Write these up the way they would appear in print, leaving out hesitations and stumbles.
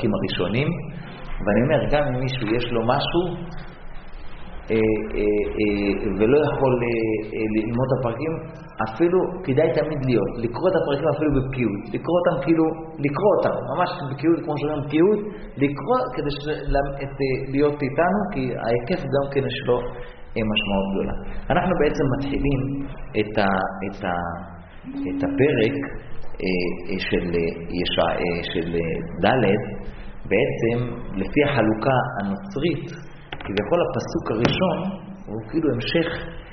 הפרקים הראשונים, ואני אומר, גם אם מישהו יש לו משהו, ולא יכול ללמוד את הפרקים, אפילו כדאי תמיד לקרוא את הפרקים אפילו בבקיאות, לקרוא אותם כאילו, לקרוא אותם, ממש בבקיאות, כמו שאומרים בקיאות, לקרוא כדי להיות איתנו, כי ההיקף גם כן יש לו משמעות גדולה. אנחנו בעצם מתחילים את הפרק של ד' בעצם לפי החלוקה הנוצרית, כביכול הפסוק הראשון הוא כאילו המשך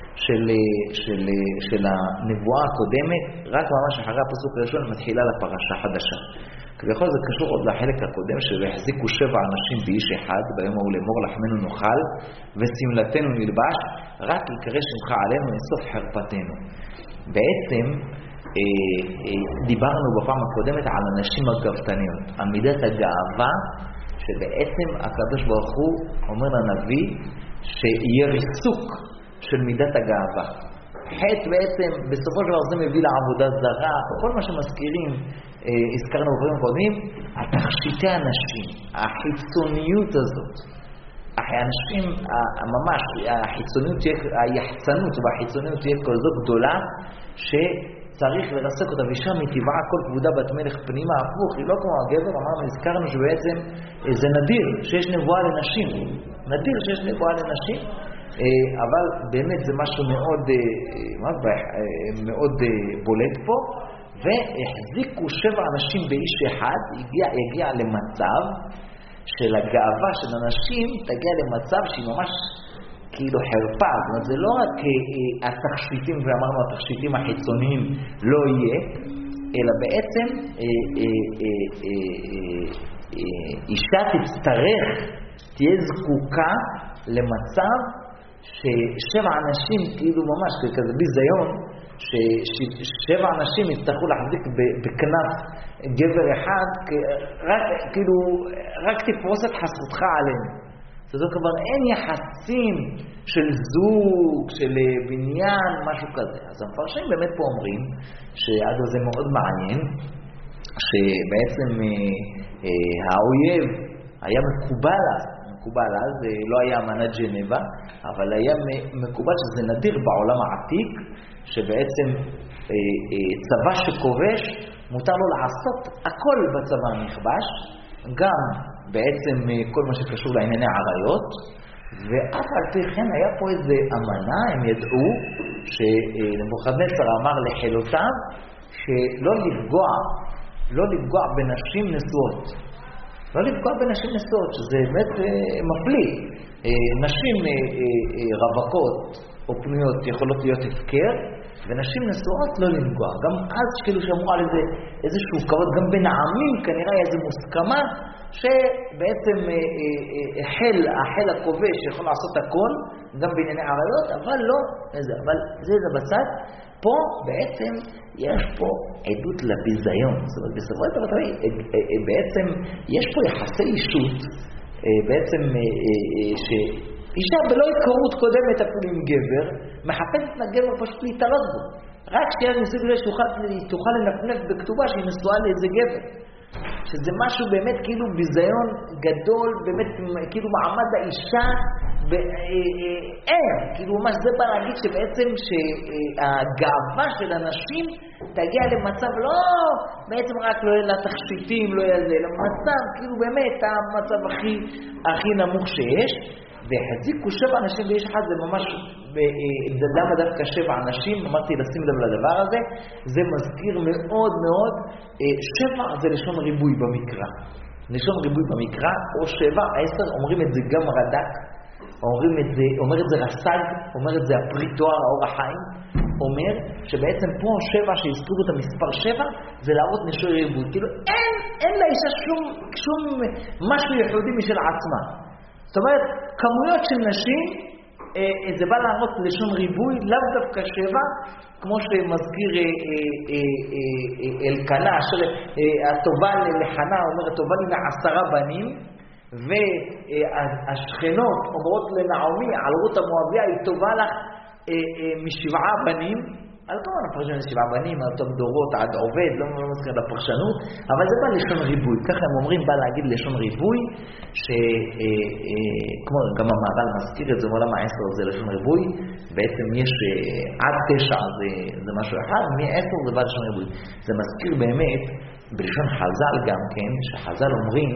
של הנבואה הקודמת, רק ממש אחרי הפסוק הראשון מתחילה לפרשה חדשה. כביכול זה קשור עוד לחלק הקודם, שהחזיקו 7 אנשים באיש אחד, ביום ההוא לאמור לחמנו נאכל ושמלתנו נלבש, רק יקרא שמך עלינו לסוף חרפתנו. בעצם דיברנו בפעם הקודמת על אנשים הגאוותניות, עמידת הגאווה, שבעצם הקדוש ברוך הוא אומר לנביא שיהיה ריסוק של מידת הגאווה. חטא בעצם בסופו של דבר זה מביא לעבודה זרה, כל מה שמזכירים, הזכרנו בדברים קודמים, התכשיטי האנשים, החיצוניות הזאת, האנשים ממש, היחצנות והחיצוניות תהיה כזו גדולה שצריך לרסק אותה, ושם מטבעה כל כבודה בת מלך פנימה, הפוך, היא לא כמו הגבר, אמרנו, הזכרנו שבעצם זה נדיר שיש נבואה לנשים, נדיר שיש נבואה לנשים, אבל באמת זה משהו מאוד בולט פה, והחזיקו 7 אנשים באיש אחד, הגיע למצב של הגאווה של אנשים, תגיע למצב שהיא ממש כאילו חרפה. זאת אומרת, זה לא רק התכשיטים, ואמרנו התכשיטים החיצוניים לא יהיה, אלא בעצם אישה תצטרך, תהיה זקוקה למצב ש7 אנשים כאילו ממש כזה ביזיון, ש7 אנשים יצטרכו להחזיק בכנף גבר אחד, רק תפרוס את חסותך עליהם. זאת אומרת, כבר אין יחסים של זוג, של בניין, משהו כזה. אז המפרשים באמת פה אומרים, שאגב זה מאוד מעניין, שבעצם האויב היה מקובל אז, זה לא היה אמנת ג'נבה, אבל היה מקובל שזה נדיר בעולם העתיק, שבעצם צבא שכובש מותר לו לעשות הכל בצבא הנכבש, גם בעצם כל מה שקשור לענייני עריות, ואף על פי כן היה פה איזה אמנה, הם ידעו שנבוכדנצר אמר לחילותיו שלא לפגוע בנשים נשואות. לא לפגוע בנשים נשואות, שזה באמת מפליא. נשים רווקות או פנויות יכולות להיות הפקר, ונשים נשואות לא לפגוע. גם אז כאילו שאמרו על איזשהו כבוד, גם בין העמים כנראה איזו מוסכמה, שבעצם החל הכובש יכול לעשות הכל, גם בענייני עריות, אבל לא, אבל זה בצד. פה בעצם יש פה עדות לביזיון, זאת אומרת, בסופו של דבר, בעצם יש פה יחסי אישות, בעצם שאישה בלא התקררות קודמת אפילו עם גבר, מחפשת לגבר פשוט להתעלות בו, רק שיהיה ניסוי גדול שתוכל לנפנף בכתובה שהיא נשואה לאיזה גבר, שזה משהו באמת כאילו ביזיון גדול, באמת כאילו מעמד האישה, כאילו ממש זה בא להגיד שבעצם שהגאווה של אנשים תגיע למצב לא בעצם רק לא יהיה לתכשיטים, לא יהיה זה, למצב כאילו באמת המצב הכי נמוך שיש, והחזיקו 7 אנשים באיש אחד, זה ממש, למה דווקא 7 אנשים, אמרתי לשים לב לדבר הזה, זה מזכיר מאוד מאוד, 7 זה לשון ריבוי במקרא, לשון ריבוי במקרא, או 7, 10, אומרים את זה גם רד"ק, אומר את זה רס"ג, אומר את זה הפרי תואר האור החיים, אומר שבעצם פה 7 שהזכירו את המספר 7 זה להראות נשוי ריבוי, כאילו אין לאישה שום משהו ייחודי משל עצמה, זאת אומרת כמויות של נשים זה בא להראות לשון ריבוי, לאו דווקא 7 כמו שמזכיר אלקנה, הטובה לחנה אומרת טובה לי ל10 בנים, והשכנות אומרות לנעמי על רות המואביה היא טובה לך מ7 בנים, על כמובן הפרשנות 7 בנים, על אותם דורות עד עובד, לא מזכיר את הפרשנות, אבל זה בא לשון ריבוי. ככה הם אומרים, בא להגיד לשון ריבוי, כמו גם המהר"ל מזכיר את זה, מעולם ה-10 זה לשון ריבוי, בעצם יש עד 9 זה משהו אחד, מ-10 זה בא לשון ריבוי. זה מזכיר באמת, בלשון חז"ל גם כן, שחז"ל אומרים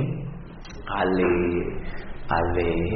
על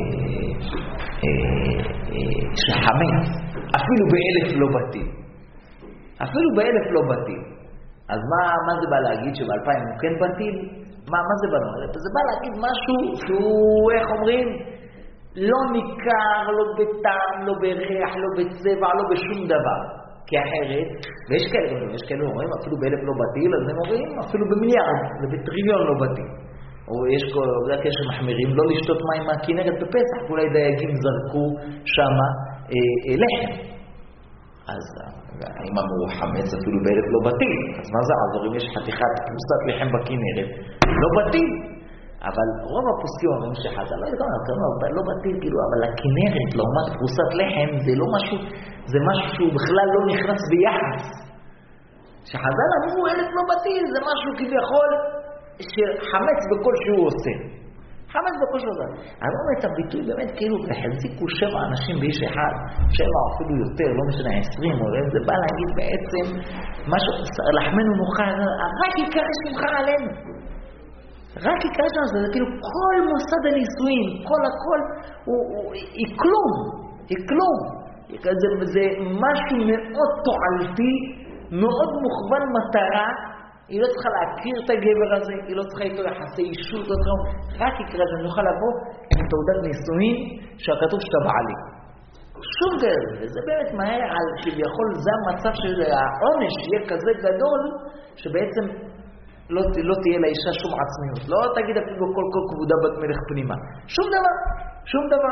שחמץ, אפילו ב1,000 לא בתים. אפילו ב1,000 לא בתים. אז מה זה בא להגיד שב2000 הוא כן בתים? מה זה בא להגיד? זה בא להגיד משהו שהוא, איך אומרים? לא ניכר, לא בטעם, לא בריח, לא בצבע, לא בשום דבר. כי אחרת, ויש כאלה אומרים אפילו ב1,000 לא בתים, אז הם אומרים אפילו במיליארד, ובטריליון לא בתים. או יש כאלה שמחמירים לא לשתות מים מהכנרת בפסח, אולי דייגים זרקו שמה לחם. אז אם אמרו חמץ אפילו ב1,000 לא בתים, אז מה זה עזור אם יש חתיכת פרוסת לחם בכנרת? לא בתים. אבל רוב הפוסקים אומרים שחז"ל, לא בתים, כאילו, אבל הכנרת לעומת פרוסת לחם זה משהו שהוא בכלל לא נכנס ביחס. שחז"ל אמרו 1,000 לא בתים, זה משהו כביכול שחמץ בכל שהוא עושה. חמץ בכל שהוא עושה. אני אומר את הביטוי באמת כאילו, החזיקו 7 אנשים באיש אחד, 7 או אפילו יותר, לא משנה 20, או זה בא להגיד בעצם, משהו, לחמנו נוכל, רק יקרא שמך עלינו. רק יקרא שמך, זה כאילו כל מוסד הנישואין, כל הכל, היא כלום. זה משהו מאוד תועלתי, מאוד מוכוון מטרה, היא לא צריכה להכיר את הגבר הזה, היא לא צריכה איתו יחסי אישות, רק יקרה זה, נוכל לבוא עם תעודת נישואין שהכתוב שאתה בעלי. שום גבר, וזה באמת מהר על כביכול זה המצב שהעונש יהיה כזה גדול, שבעצם לא תהיה לאישה שום עצמיות. לא תגיד אפילו כל כבודה בת מלך פנימה. שום דבר.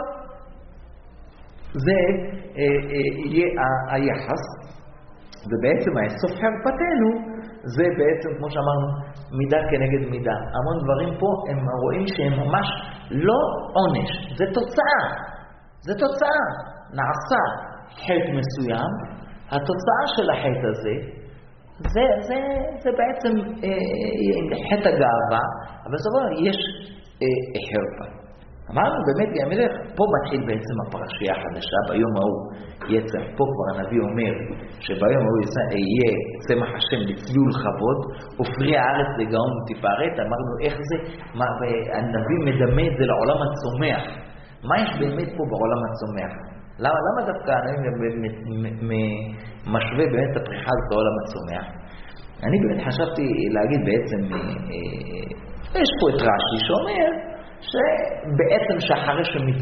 זה יהיה היחס, ובעצם הסוף חרפתנו, זה בעצם, כמו שאמרנו, מידה כנגד מידה. המון דברים פה הם רואים שהם ממש לא עונש. זה תוצאה. נעשה חטא מסוים, התוצאה של החטא הזה, זה בעצם חטא הגאווה, אבל זאת אומרת, יש חרפה. אמרנו באמת, פה מתחיל בעצם הפרשייה החדשה, ביום ההוא יצא, פה כבר הנביא אומר שביום ההוא יהיה צמח השם לצלול חוות, ופרי הארץ לגאון תפארת. אמרנו איך זה, הנביא מדמה את זה לעולם הצומח. מה יש באמת פה בעולם הצומח? למה דווקא הנביא משווה באמת את הפריחה הזאת לעולם הצומח? אני באמת חשבתי להגיד בעצם, יש פה את רש"י שאומר, שבעצם שאחרי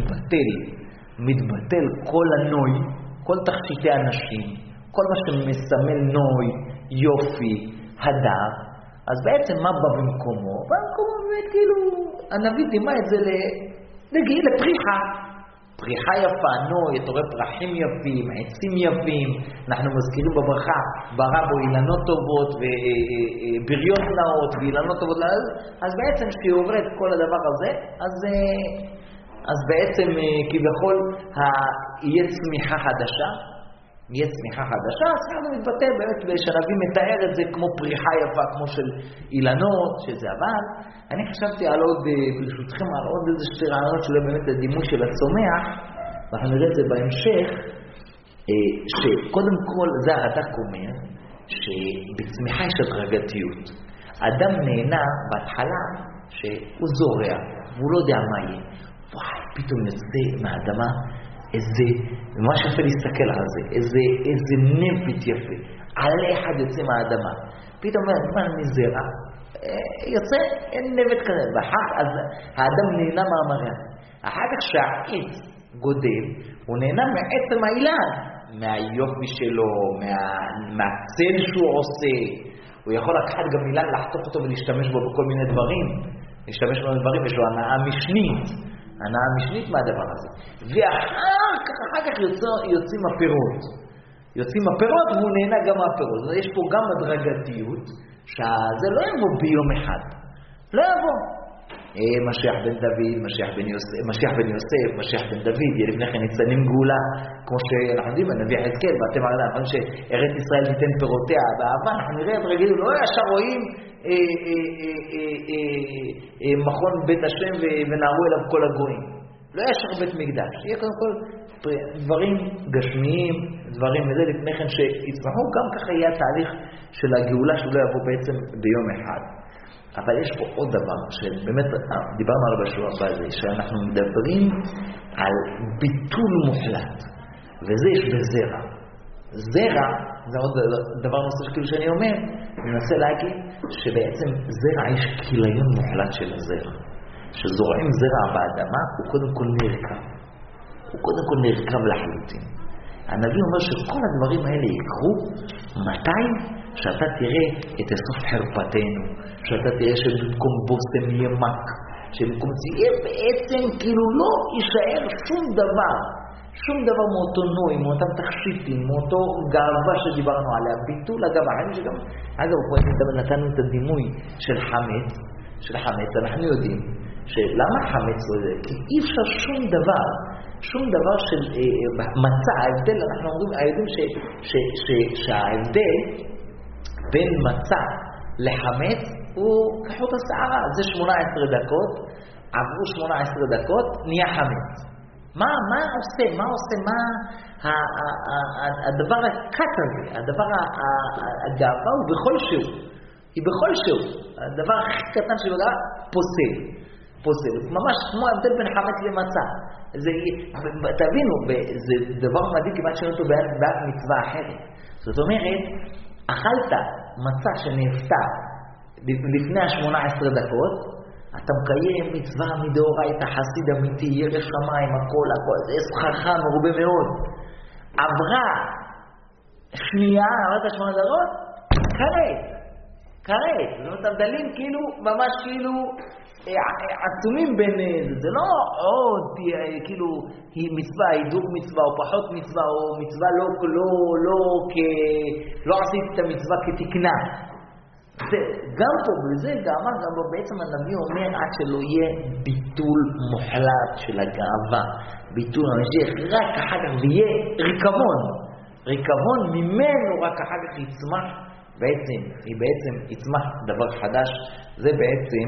שמתבטל כל הנוי, כל תכשיטי הנשים, כל מה שמסמל נוי, יופי, הדר, אז בעצם מה בא במקומו? במקומו באמת כאילו, הנביא דימה את זה לפריחה. פריחה יפה, נוי, אתה רואה פרחים יפים, עצים יפים, אנחנו מזכירים בברכה, ברא בו אילנות טובות ובריות נאות ואילנות טובות, אז בעצם כשהיא עוברת כל הדבר הזה, אז בעצם כביכול יהיה צמיחה חדשה, אז אנחנו מתבטא באמת שהנביא מתאר את זה כמו פריחה יפה, כמו של אילנות, שזה אבל, אני חשבתי על עוד, ברשותכם, על עוד איזה 2 רעיונות שלא באמת הדימוי של הצומח, ואנחנו נראה את זה בהמשך, שקודם כל זה הרד"ק אומר, שבצמיחה יש הדרגתיות. אדם נהנה בהתחלה שהוא זורע, והוא לא יודע מה יהיה. וואי, פתאום יוצא מהאדמה, איזה, ממש יפה להסתכל על זה, איזה נבט יפה, עלה אחד יוצא מהאדמה. פתאום הזמן מזרע, יוצא, אין נבט כזה, אז האדם נהנה מהמראה. אחר כך שהעץ גודל, הוא נהנה מעצם האילן, מהיופי שלו, מהצל שהוא עושה. הוא יכול לקחת גם אילן, לחתוך אותו ולהשתמש בו בכל מיני דברים. יש לו הנאה משנית. הנאה משנית מהדבר הזה. ואחר כך יוצאים הפירות. והוא נהנה גם מהפירות. יש פה גם הדרגתיות, שזה לא יבוא ביום אחד. לא יבוא. משיח בן דוד, משיח בן יוסף, משיח בן דוד, יהיה לפני כן ניצנים גאולה, כמו שאנחנו יודעים, הנביא יחזקאל, ואתם אנחנו שארץ ישראל תיתן פירותיה באהבה, אנחנו נראה רגילים, לא ישר רואים מכון בית השם ונערו אליו כל הגויים, לא ישר בית מקדש, יהיה קודם כל דברים גשמיים, דברים מזה לפני כן שיצמחו, גם ככה יהיה התהליך של הגאולה שלא יבוא בעצם ביום אחד. אבל יש פה עוד דבר, שבאמת דיברנו עליו בשבוע הבא הזה, שאנחנו מדברים על ביטול מוחלט, וזה יש בזרע. זרע, זה עוד דבר נוסף כאילו שאני אומר, אני מנסה להגיד שבעצם זרע יש כיליון מוחלט של הזרע. שזורעים זרע באדמה, הוא קודם כל נרכב. הוא קודם כל נרכב לחלוטין. הנביא אומר שכל הדברים האלה יקרו, מתי? שאתה תראה את הסוף חרפתנו, שאתה תראה שבמקום בוסם יהיה מק, שבמקום זה יהיה בעצם כאילו לא יישאר שום דבר מאותו נוי, מאותם תכשיטים, מאותו גאווה שדיברנו עליה, ביטול הגאווה, שגם, אגב, פה נתנו את הדימוי של חמץ, אנחנו יודעים שלמה חמץ לא זה? כי אי אפשר שום דבר של מצע, ההבדל, אנחנו יודעים שההבדל בין מצע לחמץ הוא כחוט השערה, זה 18 דקות, עברו 18 דקות, נהיה חמץ. מה עושה, הדבר הקט הזה, הדבר הגאווה הוא בכל שהוא, הדבר הכי קטן שלו פוסל, ממש כמו ההבדל בין חמץ למצע. תבינו, זה דבר מדהים כמעט שאין אותו בעד מצווה אחרת. זאת אומרת, אכלת מצה שנפטר לפני 18 דקות, אתה מקיים מצווה מדאורייתא, חסיד אמיתי, ירא שמיים, הכל, זה חכם מרובה מאוד. עברה שנייה, עברת 8 דקות, כרת. זאת אומרת, הבדלים כאילו, ממש כאילו עצומים בין זה לא עוד כאילו היא מצווה, הידור מצווה או פחות מצווה או מצווה לא עשית את המצווה כתקנה. גם פה בזה גם פה בעצם הנביא אומר עד שלא יהיה ביטול מוחלט של הגאווה, ביטול המשיח, רק אחר כך ויהיה ריקבון ממנו, רק אחר כך יצמח בעצם יצמח דבר חדש. זה בעצם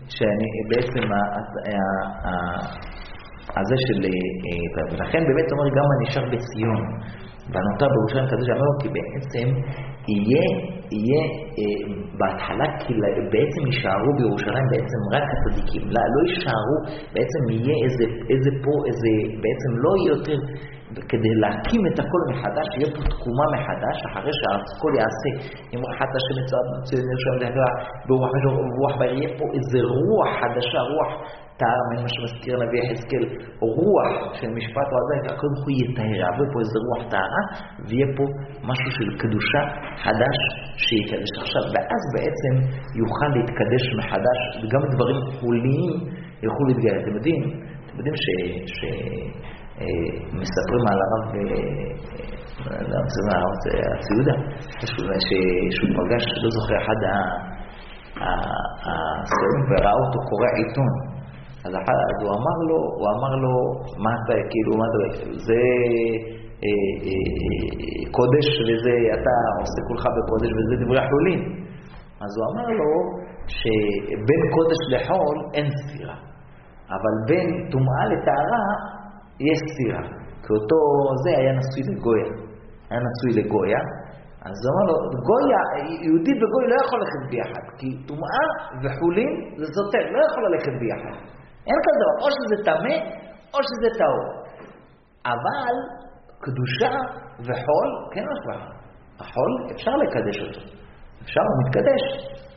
הזה של ולכן באמת אומר גם הנשאר בציון ונותר בירושלים קדוש אמרו, כי בעצם יהיה בהתחלה, כי בעצם יישארו בירושלים בעצם רק הצדיקים, לא יישארו, בעצם יהיה איזה בעצם לא יהיה יותר, כדי להקים את הכל מחדש, יהיה פה תקומה מחדש, אחרי שהכל יעשה, אם אחת השם מצוות מצוין נרשם להגע ברוח בעיר, יהיה פה איזה רוח חדשה, רוח טהרה, מה שמזכיר נביא יחזקאל, רוח של משפט או עדיין, הכל הוא יטהר, יעבור פה איזה רוח טהרה, ויהיה פה משהו של קדושה חדש שיקדש עכשיו, ואז בעצם יוכל להתקדש מחדש, וגם דברים חוליים יוכלו להתגייס. אתם יודעים מספרים על הרב הציודה, שהוא פגש, לא זוכר, אחד הסורים וראה אותו קורא עיתון, אז הוא אמר לו, מה אתה, כאילו, זה קודש וזה, אתה עושה כולך בקודש וזה דברי חולין. אז הוא אמר לו שבין קודש לחול אין סתירה, אבל בין טומאה לטהרה יש סתירה, כי אותו זה היה נשוי לגויה, אז הוא אמר לו, יהודי וגוי לא יכול ללכת ביחד, כי טומאה וחולין זה סותר, לא יכול ללכת ביחד. אין כזה דבר, או שזה טמא, או שזה טהור. אבל קדושה וחול, כן משמע. החול אפשר לקדש אותו. אפשר, הוא מתקדש.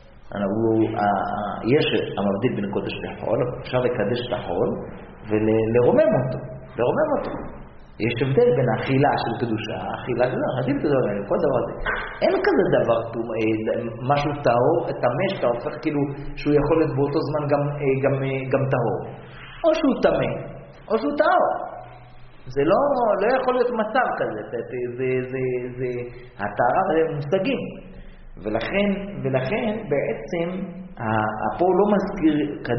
יש המבדיל בין קודש לחול, אפשר לקדש את החול ולרומם אותו. יש הבדל בין האכילה של קדושה, האכילה של החדים כזה, כל דבר הזה. אין כזה דבר, משהו טהור, טמא שאתה הופך כאילו שהוא יכול להיות באותו זמן גם טהור. או שהוא טמא, או שהוא טהור. זה לא יכול להיות מצב כזה, זה הטהרה מושגים. ולכן בעצם פה לא מזכיר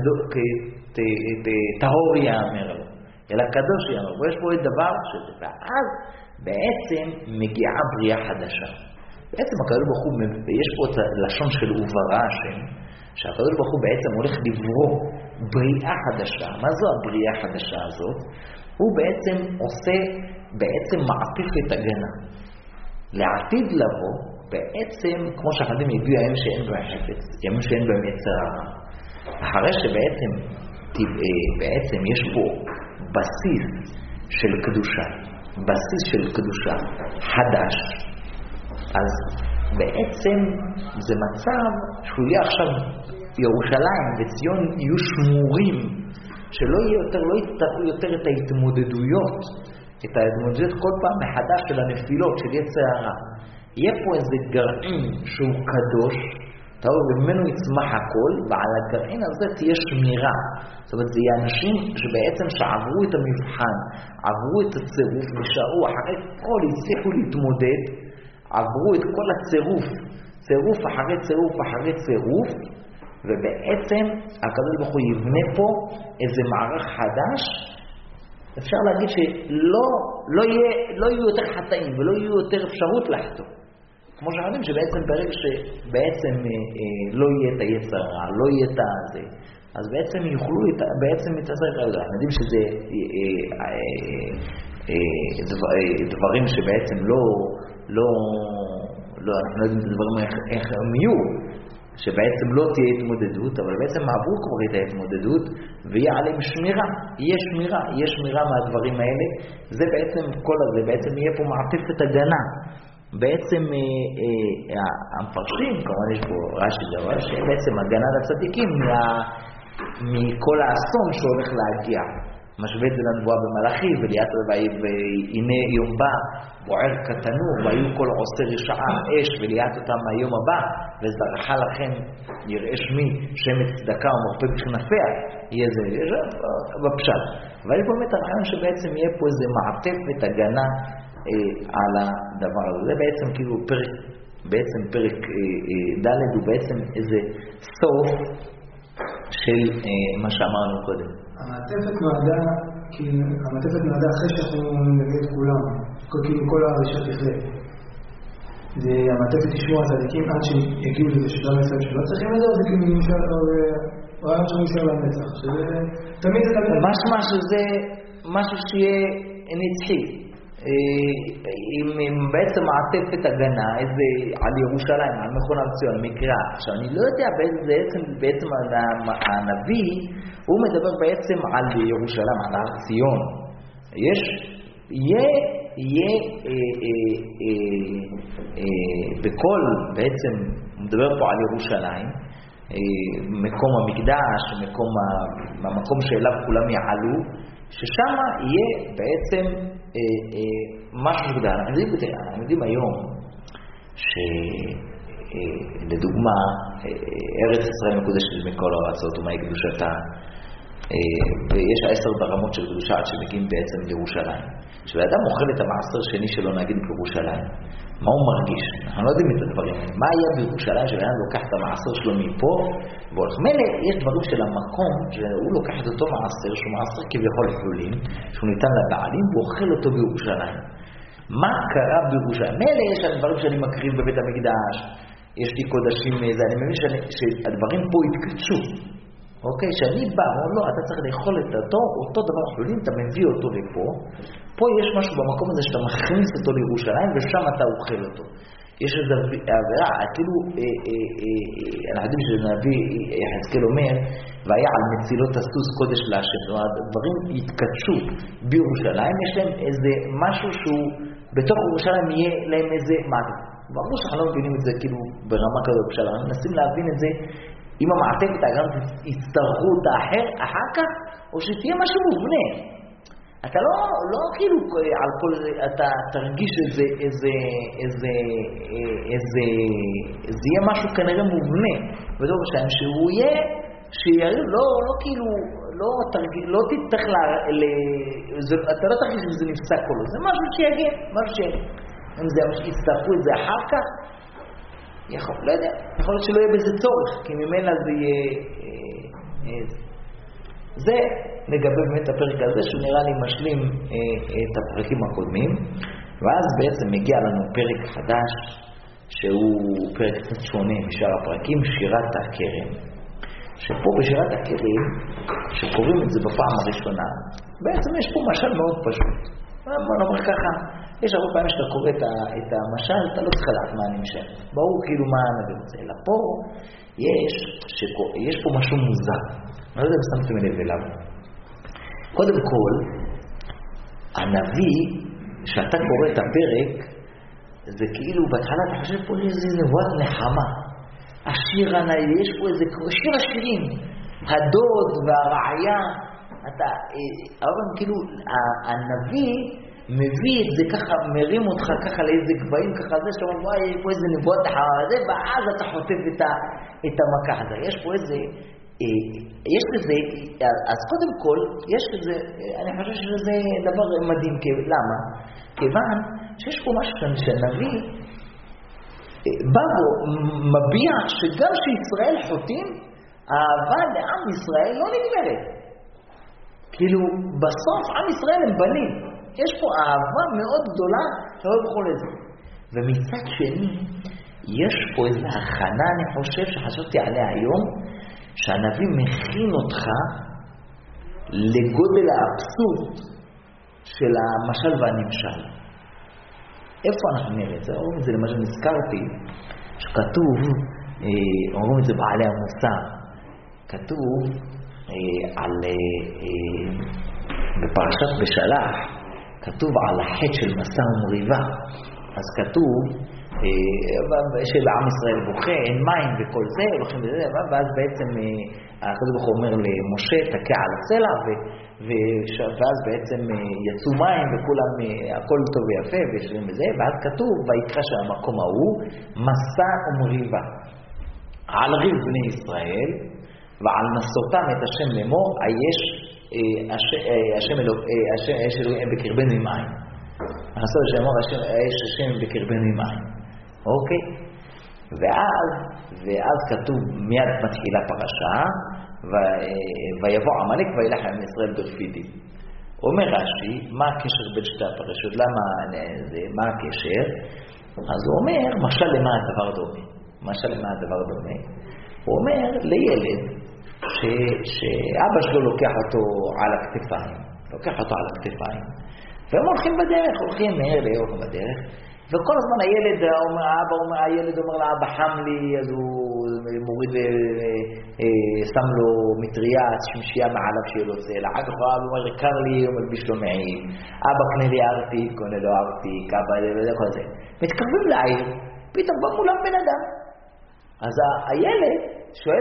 טהור יאמר לו, אלא קדוש יאמר, ויש פה את דבר שזה, ואז בעצם מגיעה בריאה חדשה. בעצם הקדוש ברוך הוא, יש פה את הלשון של וברא השם, שהקדוש ברוך הוא בעצם הולך לברוא בריאה חדשה. מה זו הבריאה החדשה הזאת? הוא בעצם עושה בעצם מעטפת הגנה. לעתיד לבוא, בעצם, כמו שאחדים הביאו הימים שאין בהם חפץ, ימים שאין בהם יצר הרע. אחרי שבעצם יש פה בסיס של קדושה, בסיס של קדושה חדש, אז בעצם זה מצב שהוא יהיה עכשיו ירושלים וציון יהיו שמורים, שלא יתראו יותר את ההתמודדויות, כל פעם מחדש של הנפילות, של יצר הרע. יהיה פה איזה גרעין שהוא קדוש, וממנו יצמח הכל, ועל הגרעין הזה תהיה שמירה. זאת אומרת, זה יהיה אנשים שבעצם שעברו את המבחן, עברו את הצירוף, נשארו אחרי כל, הצליחו להתמודד, עברו את כל הצירוף, צירוף אחרי צירוף אחרי צירוף, ובעצם הקדוש ברוך הוא יבנה פה איזה מערך חדש. אפשר להגיד שלא יהיו יותר חטאים ולא יהיו יותר אפשרות לחטוא. כמו שאומרים שבעצם ברגע שבעצם לא יהיה את היצר רע, לא יהיה את זה, אז בעצם יוכלו בעצם להתעזר. אנחנו יודעים שזה דברים שבעצם אנחנו לא יודעים את הדברים איך הם יהיו, שבעצם לא תהיה התמודדות, אבל בעצם עברו כבר את ההתמודדות, ויהיה עליהם שמירה, יהיה שמירה מהדברים האלה. זה בעצם כל הזה, בעצם יהיה פה מעטפת הגנה. בעצם המפרשים, כמובן יש פה רש"י דבר, שבעצם הגנה לצדיקים מכל האסון שהולך להגיע. משווה את זה לנבואה במלאכי, והנה יום בא, בוער קטנו, והיו כל עושה רשעה אש, וליאת אותם מהיום הבא, וזרחה לכם יראה שמי, שמץ צדקה ומרפא בכנפיה, יהיה זה בפשט. אבל יש באמת הרעיון שבעצם יהיה פה איזה מעטפת הגנה על הדבר הזה. זה בעצם כאילו פרק ד' הוא בעצם איזה סוף של מה שאמרנו קודם. המעטפת נועדה אחרי שאנחנו נביא את כולם, כאילו כל הראשון תכלה. זה המעטפת ישמור הצדיקים עד שיגיעו לזה שדם ישראל שלא צריכים לזה, או זה כאילו נמשל, או רעיון שהוא נמשל לנצח, שזה תמיד זה תמיד... משמע שזה משהו שיהיה נצחי. עם בעצם מעטפת הגנה, איזה על ירושלים, על מכון ציון, מקרא. עכשיו אני לא יודע בעצם הנביא, הוא מדבר בעצם על ירושלים, על הר ציון. יהיה בכל, בעצם מדבר פה על ירושלים, מקום המקדש, המקום שאליו כולם יעלו, ששם יהיה בעצם משהו גדול. אנחנו יודעים היום שלדוגמה ארץ ישראל מקודשת מכל הארצות ומהי קדושתה, ויש 10 ברמות של קדושה עד שמגיעים בעצם לירושלים. כשאדם אוכל את המעשר שני שלו נגיד בירושלים, מה הוא מרגיש? אנחנו לא יודעים את הדברים האלה. מה היה בירושלים שבאדם לוקח את המעשר שלו מפה והולך? מלא, יש דברים של המקום שהוא לוקח את אותו מעשר, שהוא מעשר כביכול חולין, שהוא ניתן לבעלים, והוא אוכל אותו בירושלים. מה קרה בירושלים? מלא, יש הדברים שאני מקריב בבית המקדש, יש לי קודשים מאיזה, אני מבין שהדברים פה התקדשו. אוקיי, שאני בא, או לא, אתה צריך לאכול את אותו דבר חולין, אתה מביא אותו לפה. פה יש משהו במקום הזה שאתה מכניס אותו לירושלים, ושם אתה אוכל אותו. יש איזו עבירה, כאילו, אנחנו יודעים שנביא יחזקאל אומר, והיה על מצילות הסוס קודש להשם. זאת אומרת, הדברים התקדשו בירושלים, יש להם איזה משהו שהוא, בתוך ירושלים יהיה להם איזה מעט. ברור שאנחנו לא מבינים את זה כאילו ברמה כזאת בשלם, אנחנו מנסים להבין את זה, אם המעטפת גם יצטרכו אותה אחר כך, או שתהיה משהו מובנה. אתה לא כאילו על כל זה, אתה תרגיש זה יהיה משהו כנראה מובנה, בדור בשם שהוא יהיה, לא כאילו, לא תצטרך, אתה לא תרגיש שזה נפסק כל זה, זה משהו שיגיע, אם זה יצטרכו את זה אחר כך, לא יודע, יכול להיות שלא יהיה בזה צורך, כי ממנה זה יהיה... זה לגבי באמת הפרק הזה, שהוא נראה לי משלים את הפרקים הקודמים, ואז בעצם מגיע לנו פרק חדש, שהוא פרק קצת שונה משאר הפרקים, שירת הכרם. שפה בשירת הכרם, שקוראים את זה בפעם הראשונה, בעצם יש פה משל מאוד פשוט. בוא נאמר ככה, יש הרבה פעמים שאתה קורא את המשל, אתה לא צריך לדעת מה אני משל. ברור כאילו מה הנביא רוצה. אלא פה יש פה משהו מוזר. אני לא יודע אם שמתם לב אליו. קודם כל, הנביא, שאתה קורא את הפרק, זה כאילו בהתחלה אתה חושב פה איזה נבואת נחמה. השיר הנאי, יש פה איזה שיר השירים. הדוד והרעיה, אבל כאילו הנביא מביא את זה ככה, מרים אותך ככה לאיזה גבהים ככה, זה שאומר, וואי, יש פה איזה נבואת נחמה הזה, ואז אתה חוטף את המכה הזה. יש פה איזה, יש לזה, אז קודם כל, יש לזה, אני חושב שזה דבר מדהים, למה? כיוון שיש פה משהו שנביא, בא בו, מביע שגם שישראל חוטאים, האהבה לעם ישראל לא נגמרת. כאילו, בסוף עם ישראל הם בנים. יש פה אהבה מאוד גדולה, שלא בכל איזה. ומצד שני, יש פה איזו הכנה, אני חושב, שחשבתי עליה היום, שהנביא מכין אותך לגודל האבסורד של המשל והנמשל. איפה אנחנו נראה את זה? אומרים את זה, למשל נזכרתי, שכתוב, אומרים את זה בעלי המוסר, כתוב בפרשת בשלח, כתוב על החטא של מסע ומריבה. אז כתוב שבעם ישראל בוכה, אין מים וכל זה, הולכים בזה, ואז בעצם הקדוש ברוך הוא אומר למשה, תקע על הסלע, ואז בעצם יצאו מים וכולם, הכל טוב ויפה וישרים בזה, ואז כתוב, ויקרא שהמקום ההוא, מסע ומריבה. על ריב בני ישראל, ועל נסותם את השם לאמור, יש אלוהים בקרבנו עם מים. הנסות שאמור, יש השם בקרבנו עם מים. אוקיי? ואז כתוב, מיד מתחילה פרשה, ויבוא עמלק וילך עם ישראל ברפידים. אומר רש"י, מה הקשר בין שתי הפרשות? מה הקשר? אז הוא אומר, משל למה הדבר דומה? משל למה הדבר דומה? הוא אומר לילד שאבא שלו לוקח אותו על הכתפיים, והם הולכים בדרך, הולכים מהר ליום בדרך, וכל הזמן הילד אומר לאבא חם לי, אז הוא מוריד, שם לו מטריה, שמשייה מעליו שיהיה לו צל, אחר כך הוא אומר, קר לי, הוא מלביש לו מעיל, אבא קנה לי ארתיק, קונה לו ארתיק, אבא זה כל זה. מתקרבים לעיר, פתאום בא מולם בן אדם. אז הילד שואל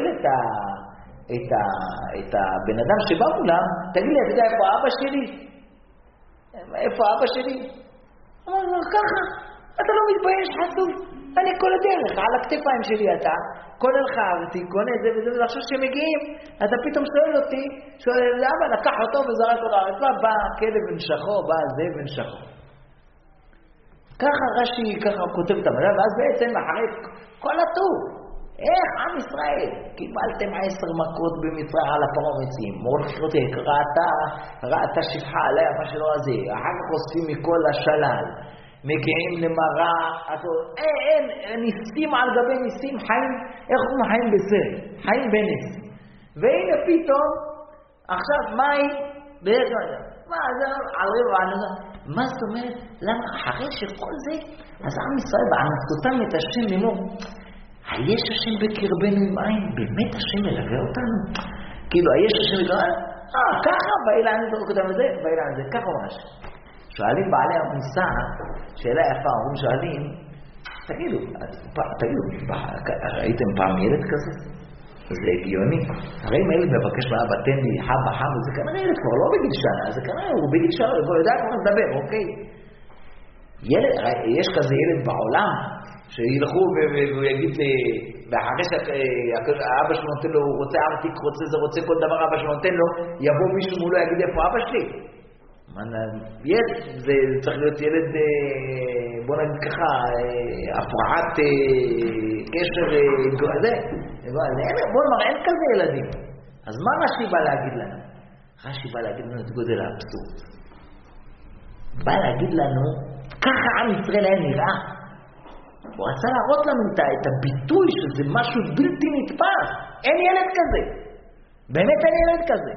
את הבן אדם שבא מולם, תגיד לי, אתה יודע איפה אבא שלי? איפה אבא שלי? אמר לו, ככה, אתה לא מתבייש חצוף, אני כל הדרך, על הכתפיים שלי אתה, קונה לך ארתי, קונה זה וזה, ועכשיו שמגיעים, אתה פתאום שואל אותי, שואל למה, לקח אותו וזרק אותו לרצפה, בא כלב ונשכו, בא זה ונשכו. ככה רש"י, ככה כותב את המדע, ואז בעצם אחרי כל הטוב, איך עם ישראל, קיבלתם 10 מכות במצרים על הפרומצים, מורחים ראתה שפחה עליה מה שלא הזה, אחר כך אוספים מכל השלל, מגיעים למראה, אין, ניסים על גבי ניסים, חיים, איך הוא חיים בסרט, חיים בנס. והנה פתאום, עכשיו מים, מה זה, על רבע, מה זאת אומרת? למה אחרי שכל זה, אז עם ישראל בענתותם את השם לאמור, היש השם בקרבנו עם עין, באמת השם מלווה אותנו? כאילו, היש השם בקרבנו, ככה, באילן הזה, באילן הזה, ככה ממש. שואלים בעלי המוסר, שאלה יפה, אומרים שואלים, תגידו, ראיתם פעם ילד כזה? זה הגיוני. הרי אם ילד מבקש מאבא, תן לי חבא, זה כנראה ילד כבר לא בגיל שנה, זה כנראה, הוא בגיל שנה, הוא יודע כבר לדבר, אוקיי? יש כזה ילד בעולם, שילכו והוא יגיד לי, ואחרי שאבא שלו נותן לו, הוא רוצה ארתיק, רוצה זה, רוצה כל דבר אבא שלו נותן לו, יבוא מישהו מולו, יגיד איפה אבא שלי? זה צריך להיות ילד, בוא נגיד ככה, הפרעת קשר, בוא נאמר, אין כזה ילדים. אז מה רש"י בא להגיד לנו? רש"י בא להגיד לנו את גודל האבסורד. בא להגיד לנו, ככה עם ישראל היה נראה. הוא רצה להראות לנו את הביטוי שזה משהו בלתי נתפס. אין ילד כזה. באמת אין ילד כזה.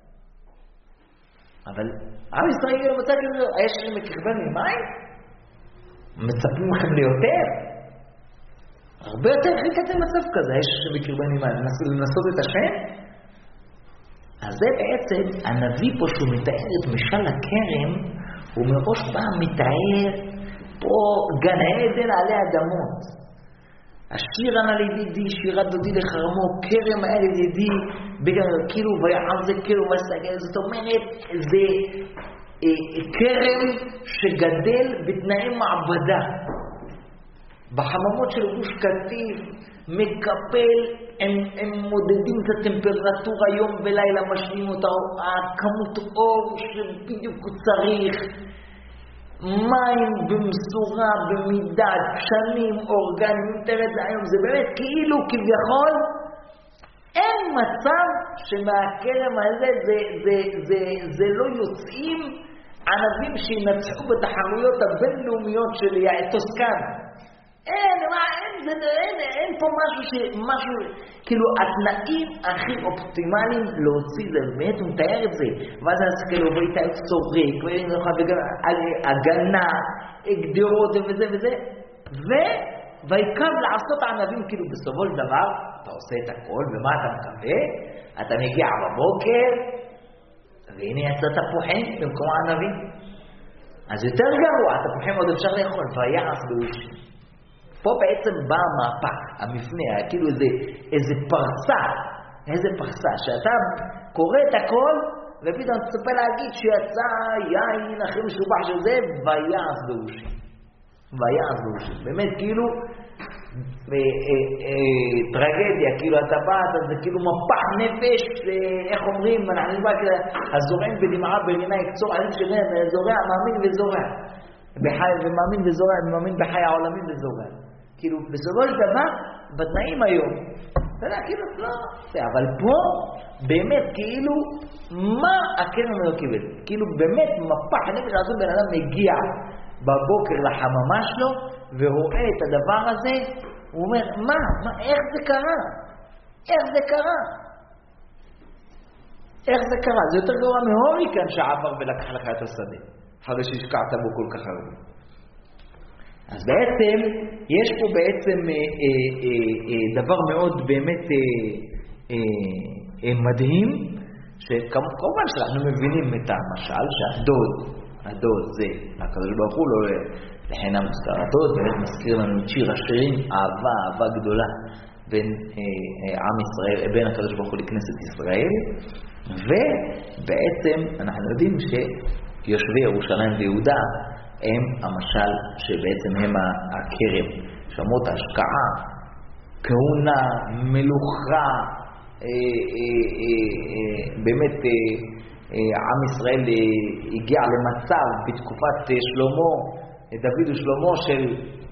אבל עם ישראל רוצה להגיד, יש לי מקרבני מים? מצפים לכם ליותר? הרבה יותר חיכתם מצב כזה, יש לי מקרבני מים. לנסות את השם? אז זה בעצם, הנביא פה שהוא מתאר את משל הכרם, הוא מראש בא מתאר פה גן עדן עלי אדמות. השיר ענה לידידי, שירת דודי לחרמו, כרם היה לידידי, כאילו ויעב זה כאילו וסגל, זאת אומרת, זה כרם שגדל בתנאי מעבדה. בחממות של גוש קטיף, מקפל, הם מודדים את הטמפרטורה יום ולילה, משלים אותה, הכמות אור שבדיוק הוא צריך, מים במשורה, במידה, שנים, אורגנים, תראה זה היום, זה באמת כאילו כביכול, אין מצב שמהכרם הזה זה לא יוצאים ענבים שינצחו בתחרויות הבינלאומיות של טוסקן. אין פה משהו, כאילו התנאים הכי אופטימליים להוציא זה, באמת הוא מתאר את זה, ואז כאילו ואיתה את סורק, הגנה, גדרות וזה, ויקב לעשות ענבים, כאילו בסופו של דבר, אתה עושה את הכל, ומה אתה מקווה? אתה מגיע בבוקר, והנה יצא תפוחים במקום הענבים. אז יותר גרוע, התפוחים עוד אפשר לאכול, ויעש באושים. פה בעצם בא המהפך, המפנה, כאילו איזה פרסה, שאתה קורא את הכל, ופתאום תצפה להגיד שיצא יין הכי משובח של זה, ויעש באושים. באמת כאילו טרגדיה, כאילו אתה בא, זה כאילו מפח נפש, איך אומרים, אנחנו נבוא הזורעים בדמעה ברינה יקצור עלים שלהם, זורע, מאמין וזורע, ומאמין וזורע, ומאמין בחיי העולמים וזורע. כאילו בסופו של דבר, בתנאים היום, אתה יודע, כאילו לא, אבל פה באמת כאילו, מה הכרם לא קיבל? כאילו באמת מפח נפש, אז בן אדם מגיע בבוקר לחממה שלו, ורואה את הדבר הזה, הוא אומר, מה, איך זה קרה? זה יותר גרוע מהוריקן שעבר ולקח לך את השדה, אחרי שהשקעת בו כל כך הרבה. אז בעצם, יש פה בעצם דבר מאוד באמת מדהים, שכמובן שאנחנו מבינים את המשל, שהדוד זה, הקדוש ברוך הוא לא לחינם מוזכר, הדוד באמת מזכיר לנו את שיר השירים, אהבה גדולה בין עם ישראל, בין הקדוש ברוך הוא לכנסת ישראל, ובעצם אנחנו יודעים שיושבי ירושלים ויהודה הם המשל שבעצם הם הכרם, שמות ההשקעה, כהונה, מלוכה, באמת עם ישראל הגיע למצב בתקופת שלמה, דוד ושלמה של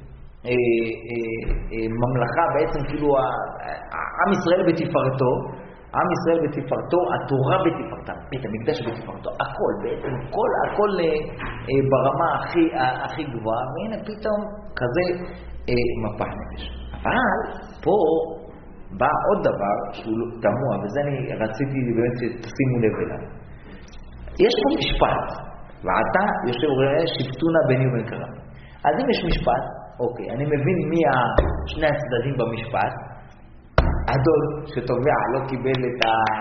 ממלכה, בעצם כאילו עם ישראל בתפארתו, התורה בתפארתה, בית המקדש בתפארתו, הכל, בעצם הכל ברמה הכי גבוהה, והנה פתאום כזה מפח נפש. אבל פה בא עוד דבר שהוא תמוה, וזה אני רציתי באמת שתשימו לב אליו. יש פה משפט, ואתה יושב וראה שבטונה ביני ובין כרמי. אז אם יש משפט, אוקיי, אני מבין מי שני הצדדים במשפט. הדוד שתובע לא קיבל את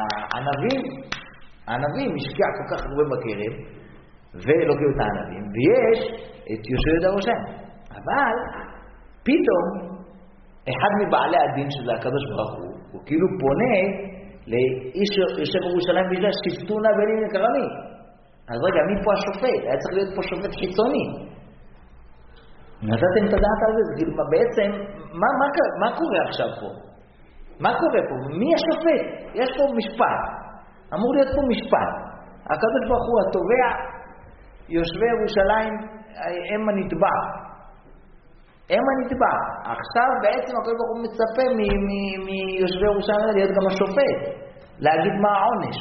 הענבים, השקיע כל כך הרבה בכרם, ולא קיבל את הענבים, ויש את יושב ירושלים. אבל פתאום, אחד מבעלי הדין של הקדוש ברוך הוא כאילו פונה לאיש יושב ירושלים ויש שבטונה ביני ובין כרמי. אז רגע, מי פה השופט? היה צריך להיות פה שופט חיצוני. נתתם את הדעת על זה, כאילו בעצם, מה קורה עכשיו פה? מה קורה פה? מי השופט? יש פה משפט. אמור להיות פה משפט. הקדוש ברוך הוא התובע, יושבי ירושלים הם הנתבע. הם הנתבע. עכשיו בעצם הקדוש ברוך הוא מצפה מיושבי ירושלים להיות גם השופט, להגיד מה העונש.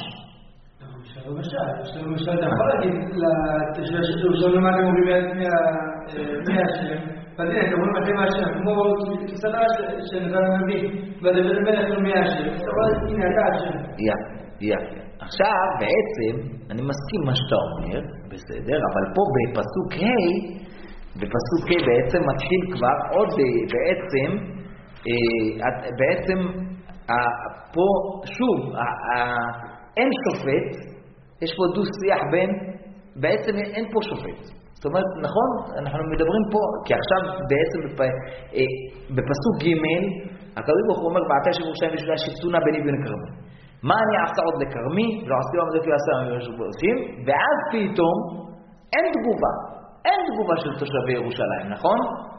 למשל, אתה יכול להגיד לתושבי ירושלים מה אתם אומרים מהשם, והנה, אתם אומרים אתם מהשם, כמו כסדה שנתן הנביא, והדבר מלך לא מהשם, אתה רואה, הנה אתה השם. יפה. עכשיו בעצם, אני מסכים מה שאתה אומר, בסדר, אבל פה בפסוק ה' בעצם מתחיל כבר עוד בעצם פה שוב, אין שופט, יש פה דו שיח בין, בעצם אין פה שופט. זאת אומרת, נכון, אנחנו מדברים פה, כי עכשיו בעצם בפסוק ג' הקדוש ברוך הוא אומר, בעתה שירושלים בשבילה שיפטונה ביני ובין כרמי. מה אני אעשה עוד לכרמי? ולא עשיתי עוד לכי לעשה עושים, ואז פתאום אין תגובה של תושבי ירושלים, נכון?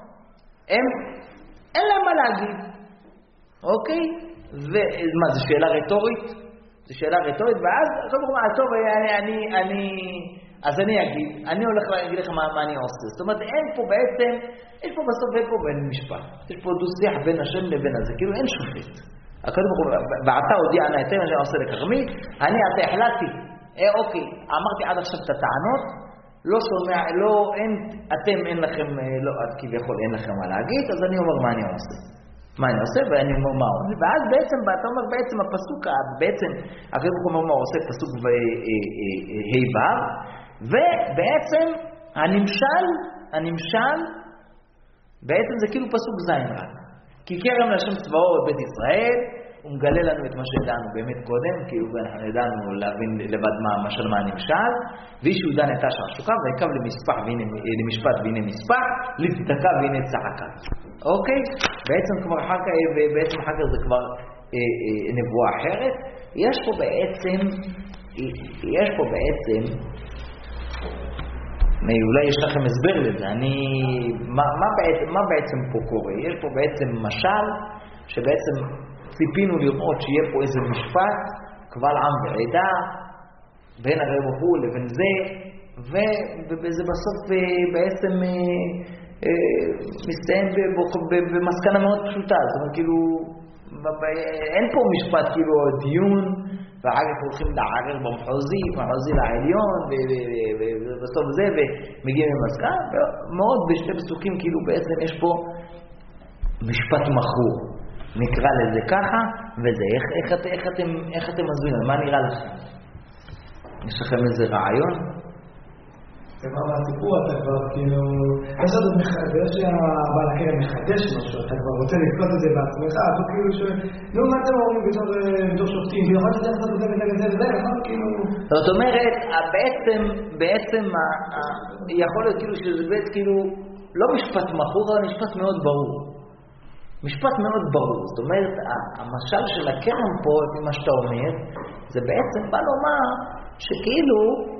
אין להם מה להגיד. אוקיי? ומה, זו שאלה רטורית? זו שאלה רטורית, ואז הקדוש ברוך הוא אומר, טוב, אז אני אגיד, אני הולך להגיד לך מה אני עושה. זאת אומרת, אין פה בעצם, יש פה בסוף אין פה בין משפט. יש פה דו שיח בין השם לבין הזה, כאילו אין שופט. הקדוש ברוך הוא, ועתה הודיע אני אתם מה שאני עושה לכרמי, אני עתה החלטתי, אוקיי, אמרתי עד עכשיו את הטענות, לא שומע, לא, אתם אין לכם, לא, כביכול אין לכם מה להגיד, אז אני אומר מה אני עושה. מה אני עושה, ואני אומר מה עושה. ואז בעצם, אתה אומר בעצם הפסוק, בעצם, הקדוש ברוך הוא אומר מה עושה פסוק ה' ובעצם הנמשל, בעצם זה כאילו פסוק זין רק. כי כרם להשם צבאות בית ישראל, הוא מגלה לנו את מה שידענו באמת קודם, כאילו אנחנו ידענו להבין לבד משל מה הנמשל, ואיש יהודה נטש השוקה, ויקב למשפט והנה מספח, לצדקה והנה צעקה. אוקיי? בעצם אחר כך זה כבר נבואה אחרת. יש פה בעצם אולי יש לכם הסבר לזה, מה בעצם פה קורה? יש פה בעצם משל, שבעצם ציפינו לראות שיהיה פה איזה משפט, קבל עם ועדה, בין הקדוש ברוך הוא לבין זה, וזה בסוף בעצם מסתיים במסקנה מאוד פשוטה, זאת אומרת כאילו, אין פה משפט כאילו דיון, ואחר כך הולכים לערער במחוזי לעליון, ובסוף זה, ומגיעים למסקנה, מאוד בשתי פסוקים כאילו בעצם יש פה משפט מכור, נקרא לזה ככה, וזה, איך אתם מזמינים, מה נראה לכם? יש לכם איזה רעיון? כבר מהסיפור אתה כבר כאילו, יש עוד מחדש שהבעל הקרן מחדש משהו, אתה כבר רוצה לקלוט את זה בעצמך, אתה כאילו לא מה אתם אומרים בתור שופטים, ויכול שזה לעשות את זה וזה, נכון? כאילו... זאת אומרת, בעצם יכול להיות כאילו שזה בעצם כאילו לא משפט מכור, אבל משפט מאוד ברור. משפט מאוד ברור, זאת אומרת, המשל של הקרן פה, מה שאתה אומר, זה בעצם בא לומר שכאילו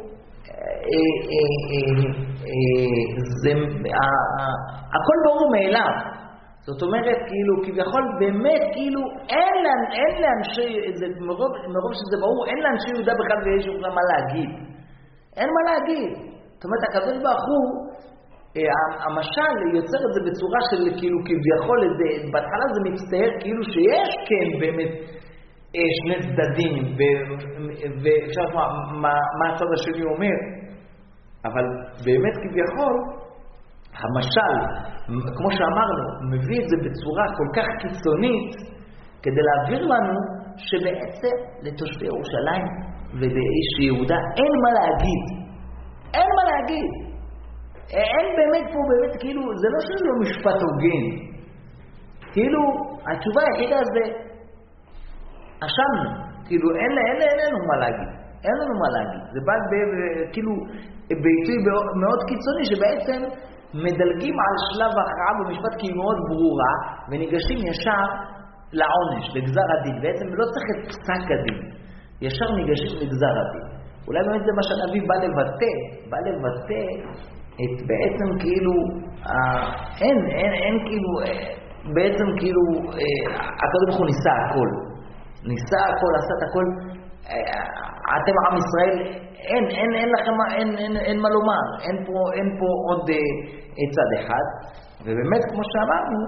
הכל ברור מאליו. זאת אומרת, כאילו, כביכול באמת, כאילו, אין לאנשי, מרוב שזה ברור, אין לאנשי יהודה בכלל ויש לך מה להגיד. אין מה להגיד. זאת אומרת, הקדוש ברוך הוא, המשל יוצר את זה בצורה של כאילו, כביכול, בהתחלה זה מצטער כאילו שיש כן באמת שני צדדים, ואפשר לשמוע מה הצד השני אומר, אבל באמת כביכול, המשל, כמו שאמרנו, מביא את זה בצורה כל כך קיצונית, כדי להעביר לנו שבעצם לתושבי ירושלים ולאיש יהודה אין מה להגיד. אין מה להגיד. אין באמת פה, באמת כאילו, זה לא שזה לא משפט הוגן. כאילו, התשובה היחידה זה, אשמנו. כאילו, אין לנו מה להגיד. אין לנו מה להגיד. זה בא כאילו, ביטוי מאוד קיצוני, שבעצם מדלגים על שלב ההכרעה במשפט כי היא מאוד ברורה, וניגשים ישר לעונש, לגזר הדין. בעצם לא צריך את פסק הדין. ישר ניגשים לגזר הדין. אולי באמת זה מה שהנביא בא לבטא את בעצם כאילו, אין כאילו, בעצם כאילו, הקודם הוא ניסה הכל. ניסה הכל, עשה את הכל. אתם עם ישראל, אין לכם, אין מה לומר, אין פה עוד צד אחד, ובאמת כמו שאמרנו,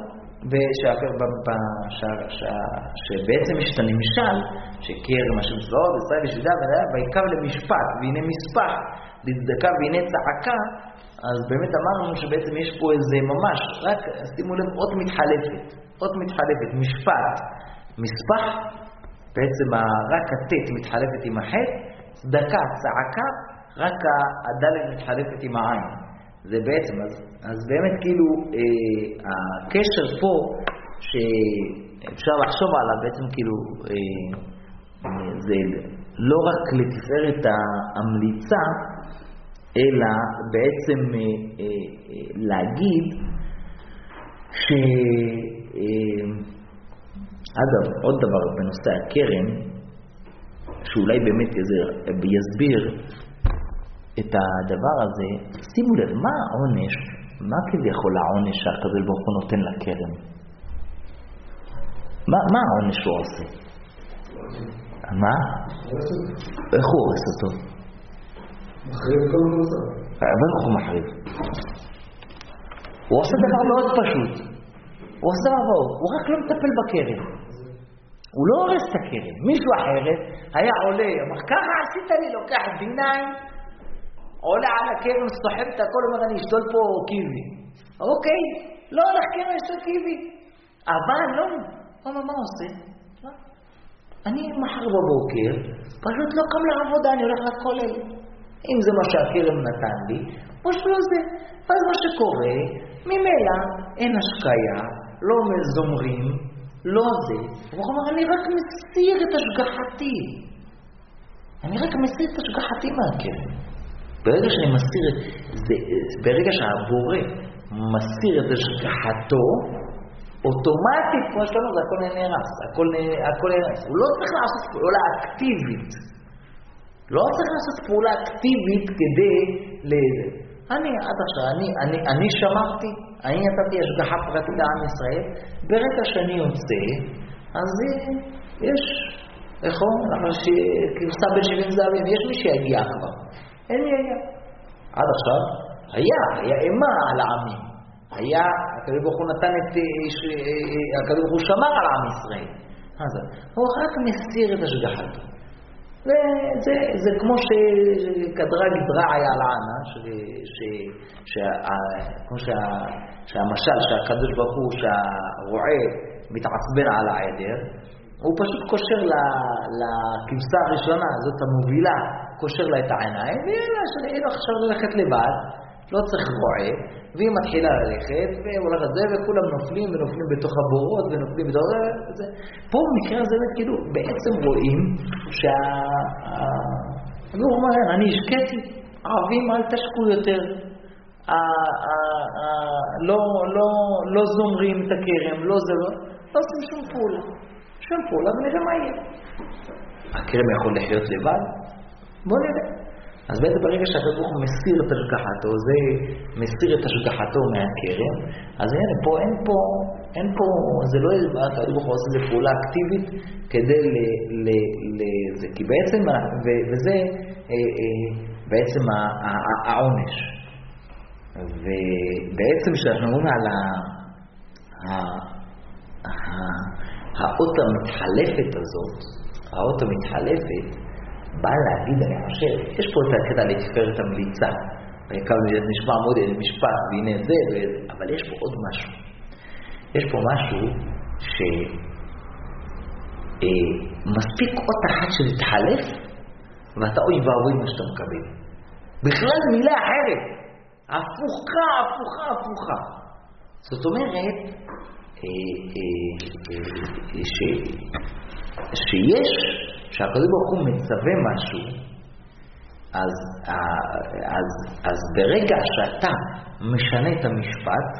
שבעצם יש את הנמשל, שכרם השם צבאות, ישראל ישדה ויקרא למשפט, והנה מספח, לצדקה והנה צעקה, אז באמת אמרנו שבעצם יש פה איזה ממש, רק שימו לב, אות מתחלפת, משפט, מספח, בעצם רק הטט מתחלפת עם החט, צדקה, צעקה, רק הדלת מתחלפת עם העין. זה בעצם, אז באמת כאילו הקשר פה שאפשר לחשוב עליו, בעצם כאילו זה לא רק לתפארת המליצה, אלא בעצם להגיד אגב, עוד דבר בנושא הקרן, שאולי באמת יסביר את הדבר הזה, שימו לב, מה העונש, מה כביכול העונש שהקדוש ברוך הוא נותן לקרן? מה העונש שהוא עושה? מה? איך הוא עושה אותו? מחריב כל מוסר. אבל איך הוא מחריב? הוא עושה דבר מאוד פשוט. הוא עושה דבר מאוד, הוא רק לא מטפל בקרן. הוא לא הורס את הקרן. מישהו אחרת היה עולה, אמר, ככה עשית לי, לוקח דיניים, עולה על הקרן, סוחב את הכל, אומר, אני אשתול פה קיבי. אוקיי, לא הולך קרן, אשתול קיבי. אבל לא, אומר, מה עושה? אני מחר בבוקר, פשוט לא קם לעבודה, אני הולך לכולל. אם זה מה שהקרן נתן לי, או שלא זה. אז מה שקורה, ממילא אין השקיה, לא מזומרים, לא זה. הוא אומר, אני רק מסיר את השגחתי. אני רק מסיר את השגחתי מהקרן. ברגע שאני מסיר את זה, ברגע שהבורא מסיר את השגחתו, אוטומטית, כמו שלנו, זה הכל נהרס. הכל נהרס. הוא לא צריך לעשות פעולה אקטיבית. לא צריך לעשות פעולה אקטיבית כדי לזה. אני עד עכשיו, אני שמרתי, אני נתתי השגחה פרטית לעם ישראל, ברגע שאני יוצא, אז יש, איך אומרים? אבל שכבשה בין 70 זהבים, יש מי שיגיע כבר. אין מי היה. עד עכשיו, היה אימה על העמים. היה, הקדוש ברוך הוא נתן את, הקדוש ברוך הוא שמר על עם ישראל. הוא רק מסיר את השגחתו. זה כמו שכדרג דרע היה לענה, כמו שהמשל שהקדוש ברוך הוא שהרועה מתעצבן על העדר, הוא פשוט קושר לכבשה הראשונה, זאת המובילה, קושר לה את העיניים, ואין לו עכשיו ללכת לבד, לא צריך רועה, והיא מתחילה ללכת, והולכת זה, וכולם נופלים ונופלים בתוך הבורות, ונופלים בתוך זה. פה במקרה הזה, כאילו, בעצם רואים הוא אומר, אני השקעתי, ערבים אל תשקו יותר, לא זומרים את הכרם, לא זה לא עושים שום פעולה, ונראה מה יהיה. הכרם יכול לחיות לבד? בוא נראה. אז בעצם ברגע שהקדוש ברוך הוא מסיר את השגחתו, זה מסיר את השגחתו מהכרם, אז הנה, אין פה, זה לא הקדוש ברוך הוא עושה איזו פעולה אקטיבית כדי לזה, כי בעצם, וזה בעצם העונש. ובעצם כשאנחנו אומרים על האות המתחלפת הזאת, האות המתחלפת, בא להגיד, אני חושב, יש פה את הקטע לתפארת המליצה, נשמע מאוד משפט, והנה זה, אבל יש פה עוד משהו. יש פה משהו שמספיק אות אחת שתתחלף, ואתה אוי ואבוי מה שאתה מקבל. בכלל מילה אחרת, הפוכה. זאת אומרת, שיש, שהקדוש ברוך הוא מצווה משהו, אז ברגע שאתה משנה את המשפט,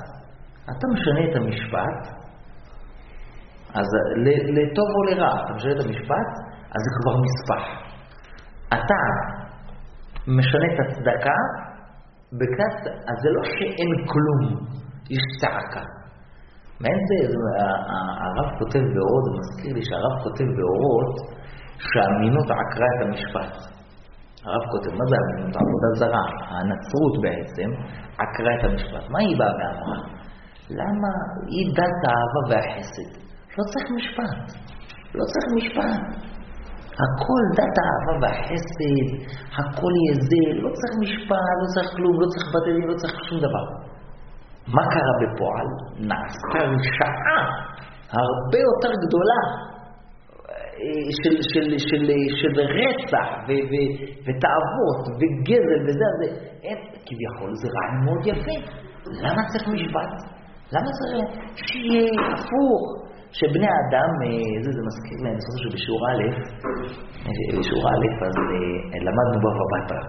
אז לטוב או לרע, אתה משנה את המשפט, אז זה כבר מספח. אתה משנה את הצדקה, אז זה לא שאין כלום, יש צעקה. מעין זה, הרב כותב באורות, זה מזכיר לי שהרב כותב באורות, שהאמינות עקרה את המשפט. הרב כותב, מה זה האמינות? עבודה זרה, הנצרות בעצם, עקרה את המשפט. מה היא באה ואמרה? למה היא דת האהבה והחסד? לא צריך משפט. לא צריך משפט. הכל דת האהבה והחסד, הכל יהיה זה, לא צריך משפט, לא צריך כלום, לא צריך בטלים, לא צריך שום דבר. מה קרה בפועל? נעשתה שעה הרבה יותר גדולה של רצח ותאוות וגזל וזה, כביכול זה רעיון מאוד יפה. למה צריך משפט? למה צריך שיהיה הפוך? שבני האדם, זה מזכיר להם, בסופו של בשיעור א', אז למדנו בבא בתרא.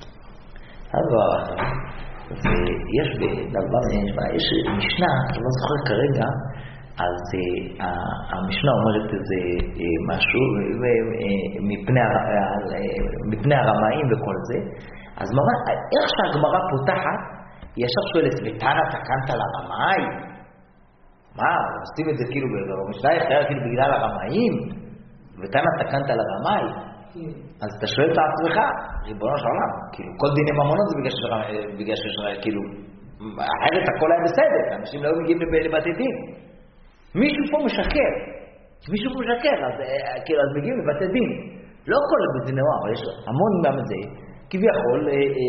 ויש יש משנה, אני לא זוכר כרגע, אז המשנה אומרת איזה משהו מפני הרמאים וכל זה. אז ממש, איך שהגמרא פותחת, היא ישר שואלת, ותנא תקנת לרמאי? מה, עושים את זה כאילו במשנה יחיה כאילו בגלל הרמאים? ותנא תקנת לרמאי? אז אתה שואל את עצמך, ריבונו של עולם, כאילו כל דיני ממונות זה בגלל שיש כאילו, אחרת הכל היה בסדר, אנשים לא מגיעים לבתי דין. מישהו פה משקר, אז מגיעים לבתי דין. לא כל בדיני נוער, אבל יש המון גם את זה, כביכול,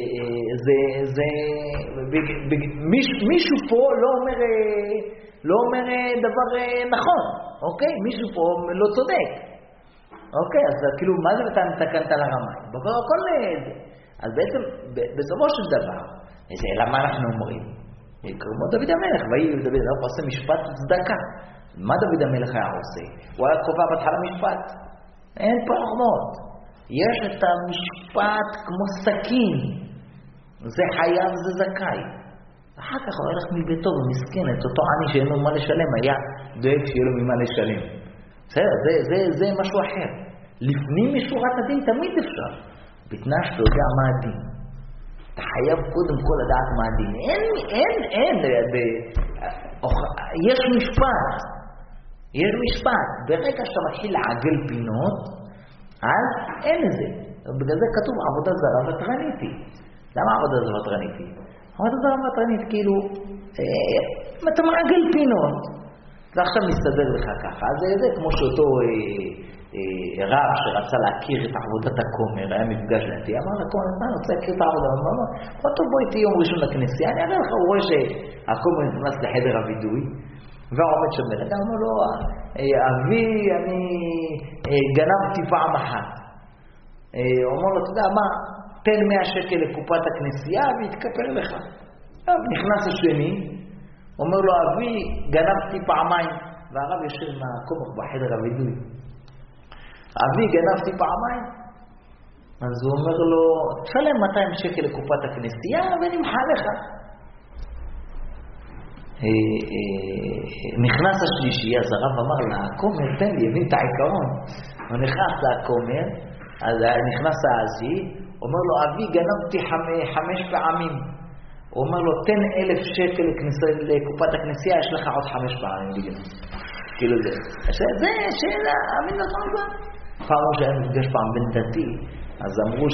מישהו פה לא אומר דבר נכון, אוקיי? מישהו פה לא צודק. אוקיי, אז כאילו, מה זה תקנת לרמאי? הכל זה. אז בעצם, בסופו של דבר, למה אנחנו אומרים? כמו דוד המלך, דוד המלך עושה משפט צדקה. מה דוד המלך היה עושה? הוא היה קובע בהתחלה משפט. אין פה רחמות. יש את המשפט כמו סכין. זה חייב, זה זכאי. אחר כך הוא הולך מביתו ומסכן את אותו עני שאין לו מה לשלם, היה דואג שיהיה לו ממה לשלם. זה משהו אחר. לפנים משורת הדין תמיד אפשר. בתנאי שאתה יודע מה הדין. אתה חייב קודם כל לדעת מה הדין. יש משפט. יש משפט. ברגע שאתה מתחיל לעגל פינות, אז אין זה. בגלל זה כתוב עבודה זרה ותרניתי. למה עבודה זרה ותרניתי? עבודה זרה ותרנית, כאילו, אתה מעגל פינות. ועכשיו מסתדר לך ככה. אז זה כמו שאותו רב שרצה להכיר את עבודת הכומר, היה מפגש לנתי, אמר לכומר, אני רוצה להכיר את העבודה, אמר לו, בוא איתי יום ראשון לכנסייה, אני אראה לך, הוא רואה שהכומר נכנס לחדר הווידוי, ועומד שם בן אדם, אמר לו, אבי, אני גנבתי פעם אחת. הוא אמר לו, אתה יודע מה, תן 100 שקל לקופת הכנסייה והתקפל לך. נכנס השני, אומר לו, אבי, גנבתי פעמיים, והרב יושב מהכומר בחדר הווידוי. אבי, גנבתי פעמיים. אז הוא אומר לו, תשלם 200 שקל לקופת הכנסייה ונמחה לך. נכנס השלישי, אז הרב אמר לה, הכומר, תן לי, הבין את העיקרון. הוא נכנס לכומר, אז נכנס האזי, אומר לו, אבי, גנבתי 5 פעמים. הוא אומר לו, תן 1,000 שקל לקופת הכנסייה, יש לך עוד 5 פעמים בגלל. כאילו זה. זה שאלה, אמין נכון זה. פעם שהיה מפגש פעם בן דתי, אז אמרו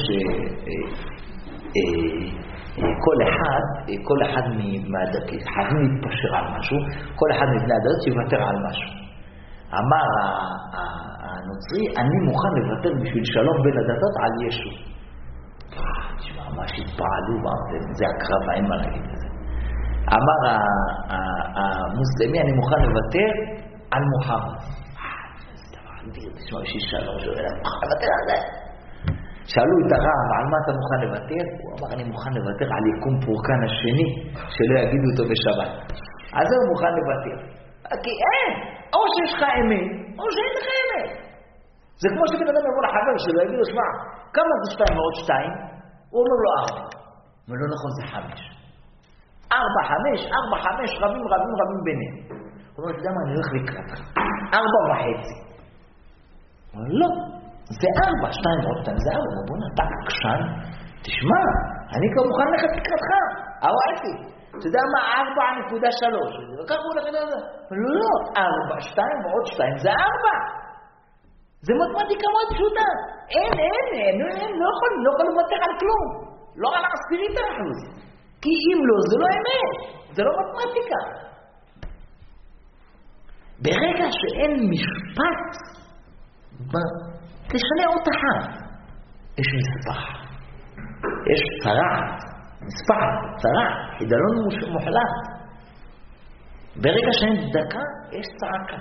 כל אחד מהדתי, חייבים להתפשר על משהו, כל אחד מבני הדתות שיוותר על משהו. אמר הנוצרי, אני מוכן לוותר בשביל שלום בין הדתות על ישו. תשמע, מה שהתפעלו, זה הקרב, אין מה להגיד לזה. אמר המוסלמי, אני מוכן לוותר על מוחמד. תשמע, יש שלום, מוכן לוותר על זה. שאלו את הרב, על מה אתה מוכן לוותר? הוא אמר, אני מוכן לוותר על יקום פורקן השני, שלא יגידו אותו בשבת. אז הוא מוכן לוותר. כי אין, או שיש לך אמת, או שאין לך אמת. זה כמו שבן אדם יבוא לחבר שלו, יגיד לו, שמע, כמה זה 2 ועוד 2? הוא אומר לו 4. אבל לא נכון, זה 5. 4, 5, רבים ביניהם. הוא אומר, אתה יודע מה, אני הולך לקראת. 4.5. הוא אומר, לא. זה 4, 2 ועוד 2, זה 4, בוא נתק קשן, תשמע, אני כבר מוכן ללכת לקראתך, הוואטי, אתה יודע מה, 4.3, וכך הוא הולך לדעת, לא, 4, 2 ועוד 2, זה 4, זה מתמטיקה מאוד פשוטה. אין, לא יכול לוותר על כלום. לא על 10%. כי אם לא, זה לא אמת. זה לא מתמטיקה. ברגע שאין משפט, תשנה אות אחת. יש מספר. יש צרעת. מספר, צרעת. חידלון מוחלט. ברגע שאין צדקה, יש צעקה.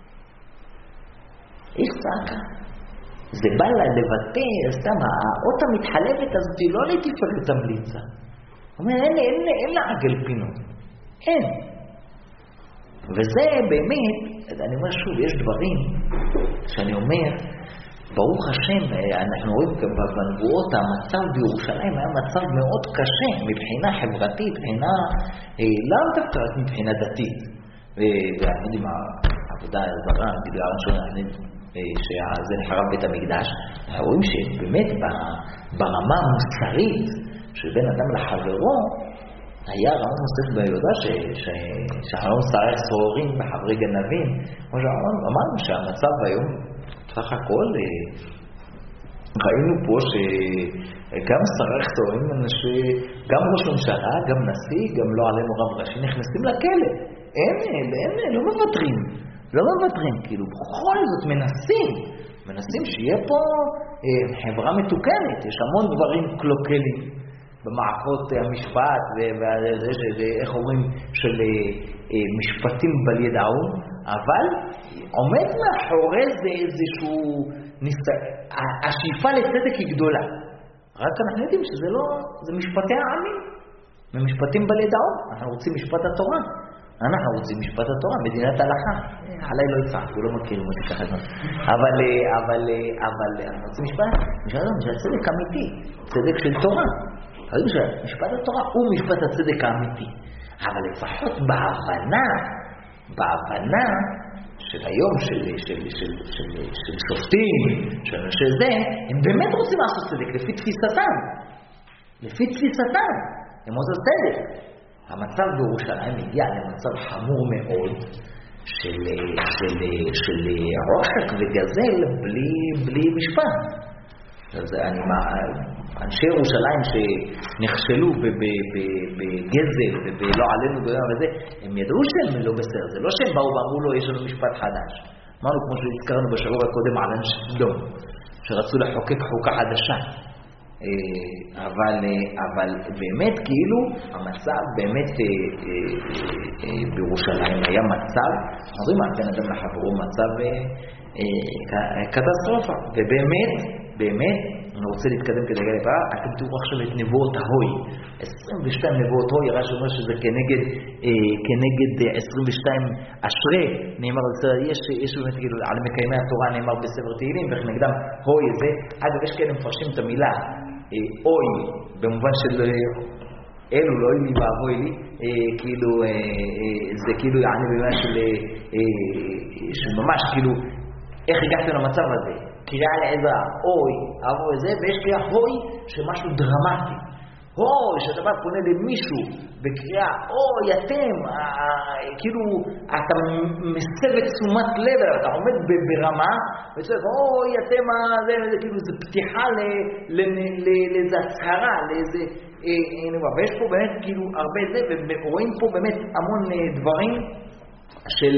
יש צעקה. זה בא לה לבטא, סתם, האות המתחלפת הזאת היא לא לתפארת המליצה. הוא אומר, אין לה עגל פינות. אין. וזה באמת, אני אומר שוב, יש דברים שאני אומר, ברוך השם, אנחנו רואים בנבואות, המצב בירושלים היה מצב מאוד קשה, מבחינה חברתית, מבחינה, לא דווקא מבחינה דתית. ואנחנו יודעים, העבודה הזרה, בגלל שזה נחרב בית המקדש, אנחנו רואים שבאמת ברמה המוסרית של בין אדם לחברו, היה רמון מוסף ביהודה שאנחנו שרי סרורים בחברי גנבים. כמו שאמרנו שהמצב היום, סך הכל, ראינו פה שגם שרי סרורים, גם ראש ממשלה, גם נשיא, גם לא עלינו רב ראשי, נכנסים לכלא. אין, לא מוותרים. לא מוותרים, כאילו בכל זאת מנסים שיהיה פה חברה מתוקנת. יש המון דברים קלוקלים במערכות המשפט ואיך אומרים של משפטים בל ידעו, אבל עומד מאחורי זה איזשהו השאיפה לצדק היא גדולה. רק אנחנו יודעים שזה לא, זה משפטי העמים, ממשפטים בל ידעו. אנחנו רוצים משפט התורה. אנחנו רוצים משפט התורה, מדינת הלכה. עליי לא יצעק, הוא לא מכיר אותי ככה. אבל אנחנו רוצים משפט צדק אמיתי, צדק של תורה. משפט התורה הוא משפט הצדק האמיתי. אבל לפחות בהבנה של היום, של שופטים, של זה, הם באמת רוצים לעשות צדק לפי תפיסתם. הם עושים צדק. המצב בירושלים הגיע למצב חמור מאוד של רושק וגזל בלי משפט. אז אנשי ירושלים שנכשלו בגזל ולא עלינו וזה, הם ידעו שהם לא בסדר. זה לא שהם באו ואמרו לו יש לנו משפט חדש. אמרנו כמו שהזכרנו בשבוע הקודם על אנשי סדום, שרצו לחוקק חוקה חדשה. אבל באמת כאילו המצב באמת בירושלים היה מצב, אומרים בן אדם לחברו מצב קטסטרופה. ובאמת אני רוצה להתקדם כדי להגיע לפעם. אתם תראו עכשיו את נבואות ההוי, 22 נבואות הוי, הרש אומר שזה כנגד 22 אשרי, נאמר יש באמת כאילו על מקיימי התורה נאמר בספר תהילים, וכנגדם הוי זה. אגב יש כאלה מפרשים את המילה אוי במובן של אלו לא אוי לי ואבוי לי, כאילו זה כאילו יעני במובן של ממש כאילו איך הגעתם למצב הזה, קריאה לעזרה, אוי, אבוי זה, ויש קריאה הוי שמשהו דרמטי. אוי, שאתה בא פונה למישהו בקריאה, אוי, אתם, כאילו, אתה מסב את תשומת לב, אתה עומד ברמה, וצריך, אוי, אתם, זה כאילו, זה פתיחה לאיזה הצהרה, לאיזה, ויש פה באמת, כאילו, הרבה זה, ורואים פה באמת המון דברים של,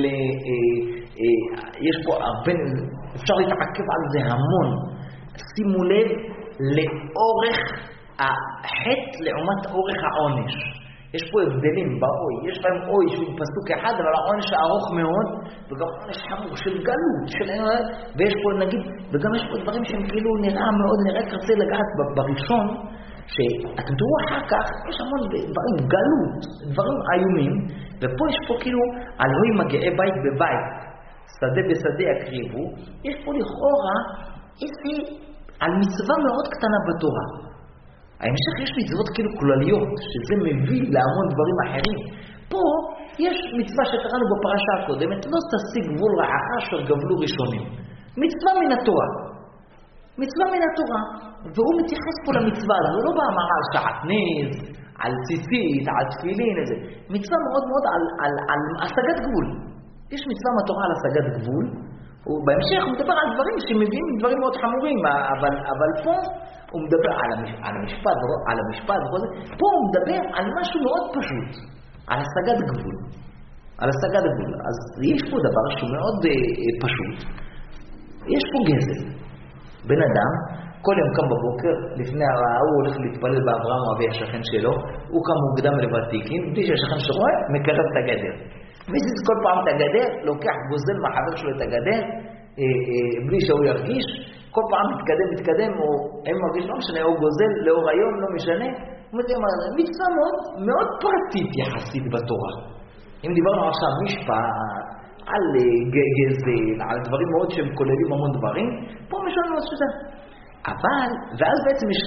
יש פה הרבה, אפשר להתעכב על זה המון. שימו לב לאורך החטא לעומת אורך העונש. יש פה הבדלים באוי, יש בהם אוי שהוא פסוק אחד, אבל העונש ארוך מאוד, וגם עונש חמור של גלות, ויש פה נגיד, וגם יש פה דברים שהם כאילו נראה מאוד, נראה כרצה לגעת בראשון, שאתם תראו אחר כך, יש המון דברים, גלות, דברים איומים, ופה יש פה כאילו, אלוהי מגיעי בית בבית, שדה בשדה יקריבו, יש פה לכאורה איזה, על מצווה מאוד קטנה בתורה. ההמשך יש מצוות כאילו כלליות, שזה מביא להמון דברים אחרים. פה יש מצווה שקראנו בפרשה הקודמת, לא תשיג גבול רעך אשר גבלו ראשונים. מצווה מן התורה. מצווה מן התורה. והוא מתייחס פה למצווה, זה לא באמרה על שעטנז, על ציצית, על תפילין, איזה. מצווה מאוד מאוד על השגת גבול. יש מצווה מהתורה על השגת גבול, בהמשך הוא מדבר על דברים שמביאים דברים מאוד חמורים, אבל פה הוא מדבר על המשפט, פה הוא מדבר על משהו מאוד פשוט, על השגת גבול. אז יש פה דבר שהוא מאוד פשוט. יש פה גזל. בן אדם, כל יום קם בבוקר, לפני הרעה הוא הולך להתפלל באברהם אבי השכן שלו, הוא קם מוקדם לוותיקים, בלי שהשכן שרואה, מקרב את הגדר. מזיז כל פעם את הגדר, לוקח גוזל מהחבר שלו את הגדר, בלי שהוא ירגיש, כל פעם מתקדם, או הם מרגיש, לא משנה, הוא גוזל לאור היום, לא משנה, מצווה מאוד פרטית יחסית בתורה. אם דיברנו עכשיו משפט, על גזל, על דברים מאוד שהם כוללים המון דברים, פה משלנו את זה. אבל, ואז בעצם יש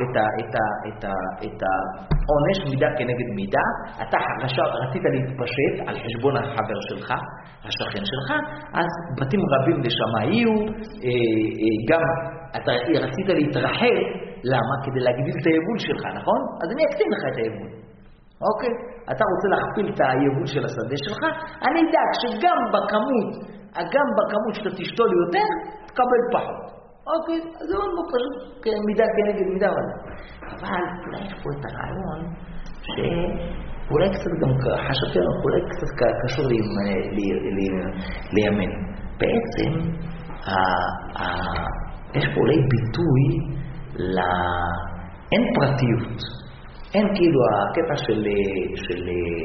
את העונש מידה כנגד מידה, אתה רצית להתפשט על חשבון החבר שלך, השכן שלך, אז בתים רבים לשם היו, גם אתה רצית להתרחב, למה? כדי להגדיל את היבול שלך, נכון? אז אני אקטין לך את היבול. אוקיי? אתה רוצה להכפיל את היבול של השדה שלך, אני אדאג שגם בכמות שאתה תשתול יותר, תקבל פחות. אוקיי, אז זה מאוד פשוט, מידה כנגד מידה וזה. אבל אולי יש פה את הרעיון שאולי קצת גם חשבתי, אולי קצת קשור לימין. בעצם, יש פה אולי ביטוי אין פרטיות. אין כאילו הקטע של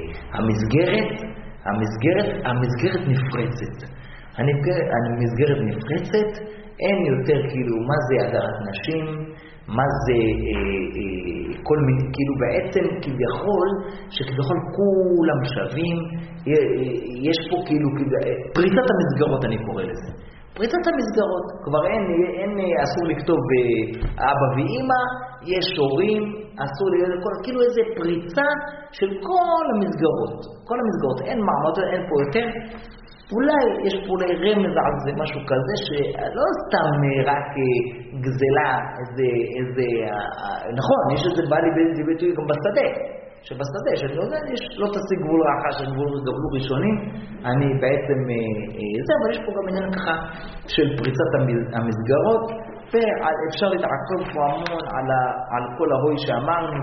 המסגרת נפרצת. המסגרת נפרצת, אין יותר כאילו מה זה הדרת נשים, מה זה כל מיני, כאילו בעצם כביכול, שכביכול כולם שווים, יש פה כאילו, פריצת המסגרות אני קורא לזה. פריצת המסגרות, כבר אין אסור לכתוב אבא ואמא, יש הורים, אסור להיות, כאילו איזה פריצה של כל המסגרות, אין מעמד, אין פה יותר, אולי יש פה אולי רמז על זה משהו כזה, שלא סתם רק גזלה, איזה, נכון, יש איזה בא לי ביטוי גם בשדה, שאני לא יודע, לא תשיג גבול רעך, שגבול גבלו ראשונים, אני בעצם, זה, אבל יש פה גם עניין ככה של פריצת המסגרות, ואפשר להתעקב פה המון על כל ההוי שאמרנו,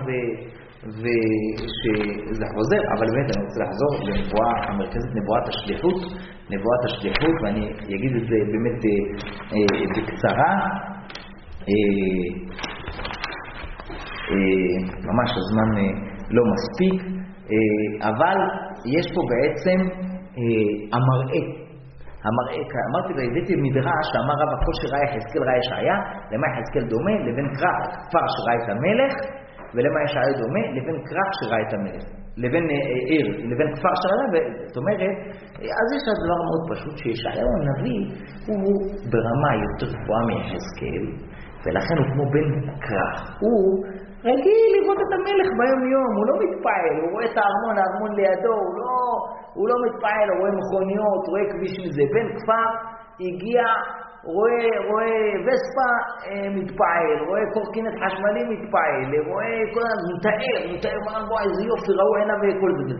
ושזה חוזר, אבל באמת אני רוצה לחזור לנבואה המרכזית, נבואת השליחות, ואני אגיד את זה באמת בקצרה, ממש הזמן לא מספיק, אבל יש פה בעצם המראה, אמרתי והבאתי מדרש שאמר רב הכל שראה יחזקאל ראה ישעיה, למה יחזקאל דומה לבין כפר שראה את המלך, ולמה ישעיה דומה לבין כרך שראה את המלך, לבין כפר שראה, זאת אומרת, אז יש דבר מאוד פשוט שישעיהו הנביא הוא ברמה יותר גבוהה מיחזקאל, ולכן הוא כמו בן כרך, הוא רגיל לראות את המלך ביום יום, הוא לא מתפעל, הוא רואה את הארמון לידו, הוא לא מתפעל, הוא רואה מכוניות, הוא רואה כביש מזה, בן כפר הגיע, רואה וספה מתפעל, רואה קורקינט חשמלי מתפעל, רואה כל הזמן, מתאר, מה איזה יופי, ראו עיניו וכל זה.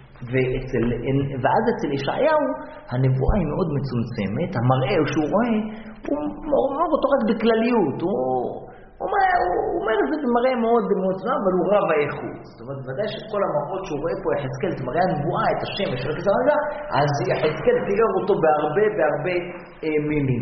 ואז אצל ישעיהו הנבואה היא מאוד מצומצמת, המראה שהוא רואה, הוא אומר אותו רק בכלליות, הוא אומר את זה במראה מאוד מצומצם, אבל הוא רב האיכות. זאת אומרת, ודאי שכל המראות שהוא רואה פה יחזקאל, זה מראה הנבואה, את השמש, אז יחזקאל תיאר אותו בהרבה מילים.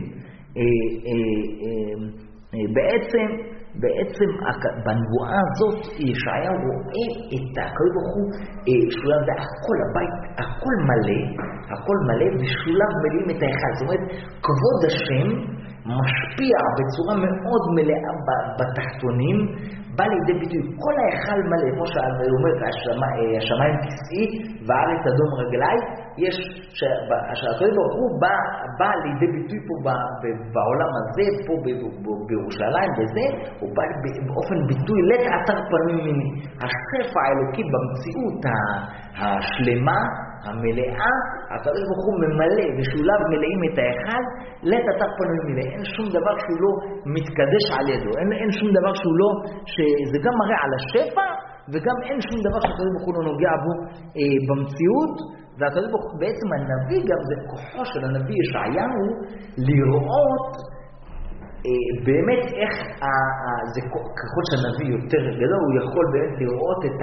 בעצם בנבואה הזאת ישעיהו רואה את הקדוש ברוך הוא שולב והכל הבית, הכל מלא ושולב מלאים את האחד. זאת אומרת, כבוד השם משפיע בצורה מאוד מלאה בתחתונים, בא לידי ביטוי כל ההיכל מלא, כמו שאומר השמיים כיסאי והארץ אדום רגליי, יש שהקדוש ברוך הוא בא לידי ביטוי פה בעולם הזה, פה בירושלים, בזה, הוא בא באופן ביטוי לתעתר פנים מיני. השפע האלוקי במציאות השלמה, המלאה, הקדוש ברוך הוא ממלא ושולב מלאים את האחד, לתעתר פנים מיני. אין שום דבר שהוא לא מתקדש על ידו, אין שום דבר שהוא לא, שזה גם מראה על השפע, וגם אין שום דבר שהקדוש ברוך הוא לא נוגע בו במציאות, והקדוש ברוך הוא בעצם הנביא גם זה כוחו של הנביא ישעיהו לראות באמת איך זה ככל שהנביא יותר גדול הוא יכול באמת לראות את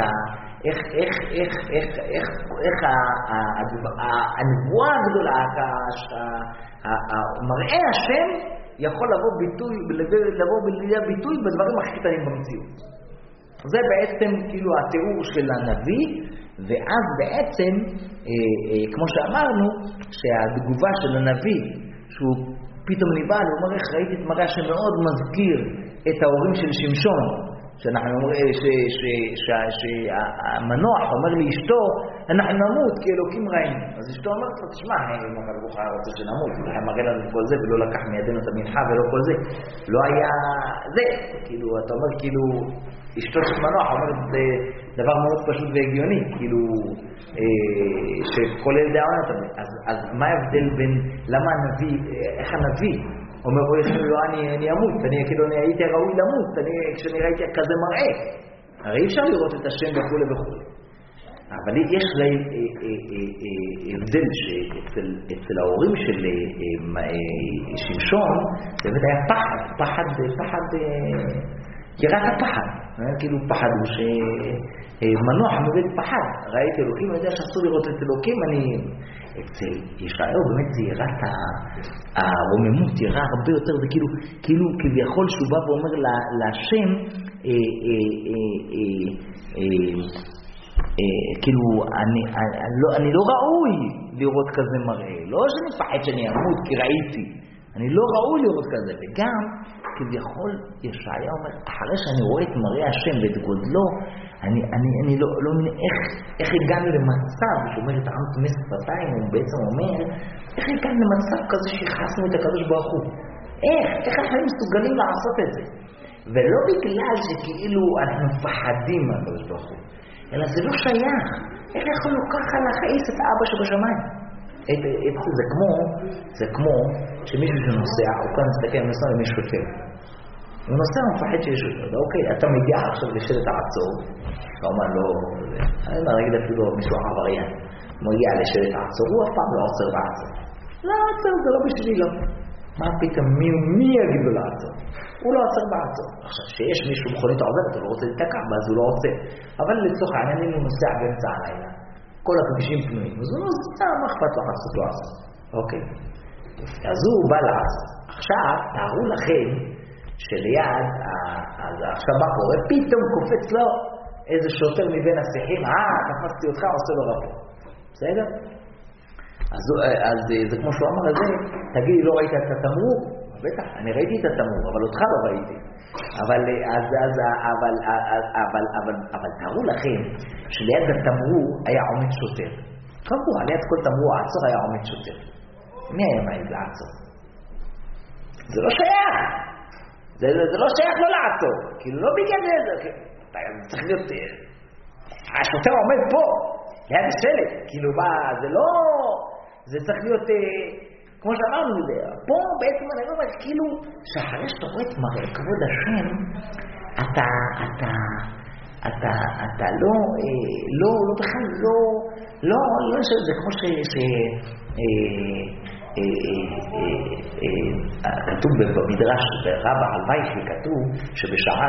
איך הנבואה הגדולה מראה השם יכול לבוא לידי ביטוי בדברים הכי קטנים במציאות. זה בעצם כאילו התיאור של הנביא, ואז בעצם כמו שאמרנו שהתגובה של הנביא שהוא פתאום ניבא, הוא אומר איך ראיתי את מראה שמאוד מזכיר את ההורים של שמשון, שאנחנו אומרים שהמנוח אומר לאשתו אנחנו נמות כי אלוקים ראינו. אז אשתו אומרת לו תשמע, אם הקדוש ברוך הוא רוצה שנמות, הוא היה מראה לנו כל זה ולא לקח מידינו את המנחה ולא כל זה, לא היה זה, כאילו אתה אומר כאילו אשתו של מנוח אומרת זה דבר מאוד פשוט והגיוני, כאילו שכל ילדי העונה תמיד. אז מה ההבדל בין למה הנביא, איך הנביא אומר בואי לא אני אמות, אני כאילו הייתי ראוי למות כשאני ראיתי כזה מראה, הרי אי אפשר לראות את השם וכו' וכו'. אבל יש לי הבדל שאצל ההורים של שמשון באמת היה פחד יראת הפחד, כאילו פחד הוא שמנוח מוריד פחד, ראיתי אלוקים, אני יודע שאסור לראות את אלוקים, אצל ישעיהו באמת זה יראת הרוממות, יראה הרבה יותר, זה כאילו כביכול שהוא בא ואומר להשם, כאילו אני לא ראוי לראות כזה מראה, לא שאני מפחד שאני אמות כי ראיתי, אני לא ראוי לראות כזה, וגם כביכול ישעיהו אומר, אחרי שאני רואה את מראה השם ואת גודלו, אני לא מבין איך הגענו למצב, שאומר את העם תמס שפתיים, הוא בעצם אומר, איך הגענו למצב כזה שחסנו את הקדוש ברוך הוא? איך אנחנו מסוגלים לעשות את זה? ולא בגלל שכאילו אנחנו מפחדים מהקדוש ברוך הוא, אלא זה לא שייך. איך יכולנו ככה להכעיס את אבא שבשמיים? זה כמו שמישהו שנוסע, הוא כאן מסתכל נוסע למי שוטר. הוא נוסע ומפחד שיש שוטר. אוקיי, אתה מגיע עכשיו לשלט העצור, אתה אומר לו, אני מרגיל אפילו מישהו עבריין, מגיע לשלט העצור, הוא אף פעם לא עוצר בעצור. לא עוצר, זה לא בשבילו. מה פתאום, מי יגיד לו לעצור? הוא לא עוצר בעצור. עכשיו, שיש מישהו מכונית עוזרת, הוא לא רוצה להתקע, אז הוא לא עוצר. אבל לצורך העניין הוא נוסע באמצע הלילה. כל הכבישים פנויים, אז הוא נוסע, מה אכפת לו לעשות לו לעשות? אוקיי. אז הוא בא לעשות. עכשיו, תארו לכם שליד, עכשיו מה קורה? פתאום קופץ לו איזה שוטר מבין השיחים, תפסתי אותך, עושה לו רפו. בסדר? אז זה כמו שהוא אמר הזה, תגיד, לא ראית את התמרור? בטח, אני ראיתי את התמרור, אבל אותך לא ראיתי. אבל תארו לכם שליד התמרור היה עומד שוטר. קבוע, ליד כל תמרור העצור היה עומד שוטר. מי היה מעיז לעצור? זה לא שייך. זה לא שייך לא לעצור. כאילו לא בגלל זה. צריך להיות... השוטר עומד פה, ליד השלט. כאילו מה, זה לא... זה צריך להיות... כמו שאמרנו, פה בעצם אני אומר, כאילו, שאחרי שאתה רואה את מראה כבוד השם, אתה לא בכלל, לא, זה כמו כתוב במדרש, ברבא על וייכלי כתוב, שבשעה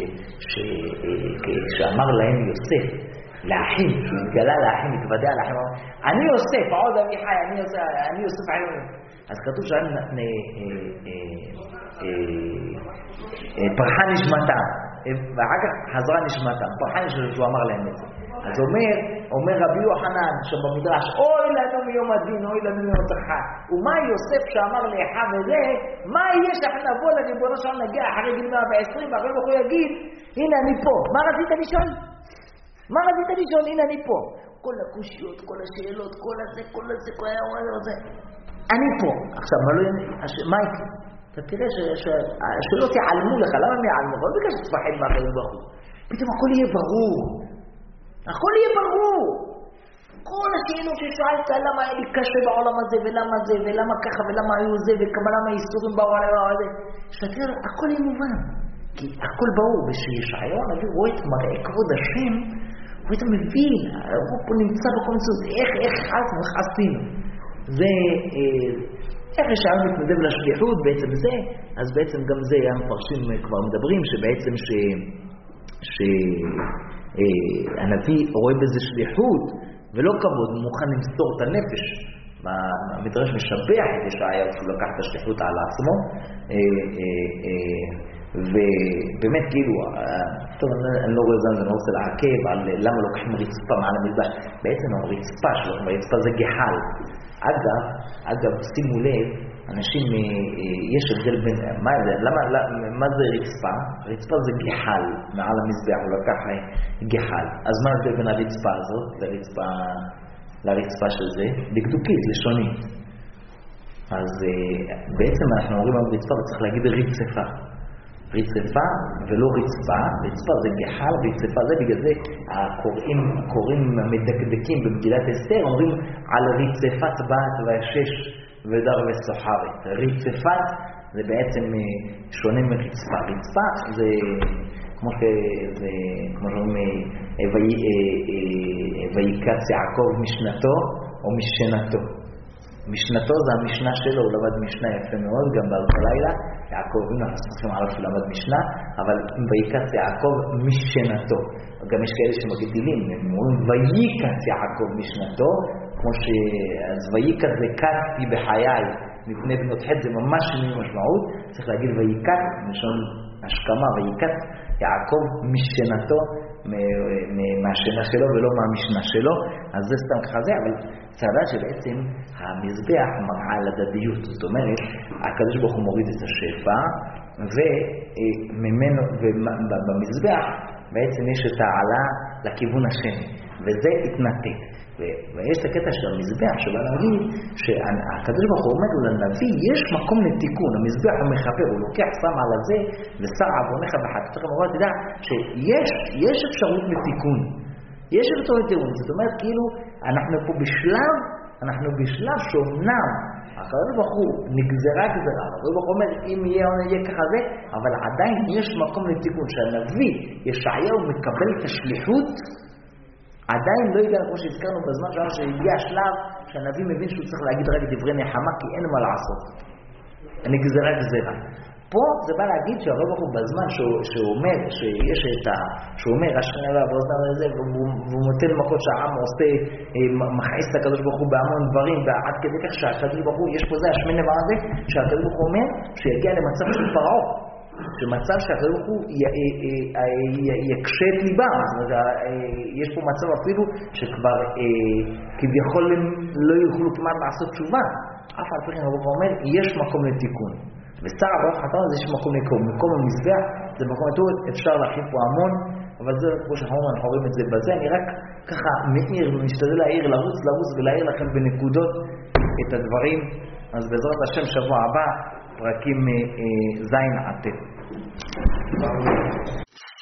שאמר להם יוסף, לאחים, שהוא התגלה לאחים, התוודע לאחים, אני יוסף, עוד אביחי, אני יוסף היום. אז כתוב שהם פרחה נשמתם, ואחר כך חזרה נשמתם, פרחה נשמתם, שהוא אמר להם את זה. אז אומר רבי יוחנן שבמדרש, אוי לנו מיום הדין, אוי לנו מיום הצלחה. ומה יוסף שאמר לאחיו וזה, מה יהיה שאנחנו נבוא לריבונו שלנו נגיע אחרי גיל 120, ואחרי הוא יגיד, הנה אני פה. מה רצית לשאול? מה רצית לשאול? הנה אני פה. כל הקושיות, כל השאלות, כל הזה, כל הזה. אני פה. עכשיו, מה יקרה? אתה תראה שהשאלות יעלמו לך, למה הם יעלמו? לא בגלל שתפחד מהחיים בחוץ. פתאום הכל יהיה ברור. הכל יהיה ברור. כל השאלות ששאלת, למה היה לי קשה בעולם הזה, ולמה זה, ולמה ככה, ולמה היו זה, ולמה איסורים בעולם הזה. שתראה, הכל יהיה מובן. כי הכל ברור. ושישעיהו הנביא רואה את מראה כבוד השם, ואתה מבין, הוא פה נמצא בכל מצוות, איך עשינו. זה, איך ישר מתנדב לשליחות, בעצם זה, אז בעצם גם זה המפרשים כבר מדברים, שבעצם שהנביא רואה בזה שליחות, ולא כבוד, הוא מוכן למסור את הנפש. המדרש משבח את ישעיה שהוא לקח את השליחות על עצמו, ובאמת כאילו, טוב, אני לא רואה זמן, אני לא רוצה לעכב על למה לוקחים רצפה מעל המזבח. בעצם הרצפה שלו, הרצפה זה גחל. אגב, שימו לב, אנשים, יש הבדל בין, מה זה רצפה? רצפה זה גחל מעל המזבח, הוא לקח גחל. אז מה זה בין הרצפה הזאת, לרצפה של זה? דקדוקית, לשונית. אז בעצם אנחנו אומרים על רצפה, וצריך להגיד רצפה. רצפה ולא רצפה, רצפה זה גחל, רצפה זה בגלל זה הקוראים המדקדקים במגילת אסתר אומרים על רצפת בת והשש ודר וסוחרת. רצפת זה בעצם שונה מרצפה. רצפה זה כמו שאומרים ויקץ יעקב משנתו או משנתו. משנתו זה המשנה שלו, הוא למד משנה יפה מאוד, גם באותו לילה, יעקב, אנחנו סמכים עליו שהוא למד משנה, אבל ויקץ יעקב משנתו. גם יש כאלה שמגדילים, הם אומרים ויקץ יעקב משנתו, כמו אז ויקץ זה קצתי בחיי, מפני בנות חטא זה ממש שינוי משמעות, צריך להגיד ויקץ, משון השכמה, ויקץ יעקב משנתו, מהשינה שלו ולא מהמשנה שלו, אז זה סתם ככה זה, אבל צעדה שבעצם המזבח מראה על הדדיות, זאת אומרת, הקדוש ברוך הוא מוריד את השפע, ובמזבח בעצם יש את העלה לכיוון השני, וזה התנתק. ויש את הקטע של המזבח שבא להגיד שהקדוש ברוך הוא אומר לנביא יש מקום לתיקון. המזבח הוא מחבר, הוא לוקח שם על הזה ושר עוונך בחטאתך ומורה, תדע שיש אפשרות לתיקון, יש אפשרות לתיקון. זאת אומרת כאילו אנחנו בשלב שאומנם הקדוש ברוך הוא נגזרה גזרה, הקדוש ברוך הוא אומר אם יהיה ככה זה, אבל עדיין יש מקום לתיקון, שהנביא ישעיהו מקבל את השליחות, עדיין לא יגיע כמו שהזכרנו בזמן שלנו שהגיע השלב שהנביא מבין שהוא צריך להגיד רק דברי נחמה כי אין מה לעשות. אני גזרה. פה זה בא להגיד שהרב ברוך הוא בזמן שהוא אומר שיש שהוא אומר השכנה והבוזנה וזה והוא מוטל מכות שהעם עושה מכעיס את הקדוש ברוך הוא בהמון דברים ועד כדי כך שהקדוש ברוך הוא יש פה זה השמנה הזה שהקדוש ברוך הוא אומר שיגיע למצב של פרעה, שמצב שהקדוש ברוך הוא יקשה את ליבם. יש פה מצב אפילו שכבר כביכול לא יוכלו כמעט לעשות תשובה, אף על פי כן הרב אומר יש מקום לתיקון, ושר הרוח חתן זה יש מקום לתיקון. מקום המזבח זה מקום לתיקון, אפשר להכין פה המון, אבל זה כמו שאנחנו רואים את זה בזה. אני רק ככה מאיר ומשתדל להעיר, לרוץ ולהעיר לכם בנקודות את הדברים. אז בעזרת השם שבוע הבא פרקים זין עטף.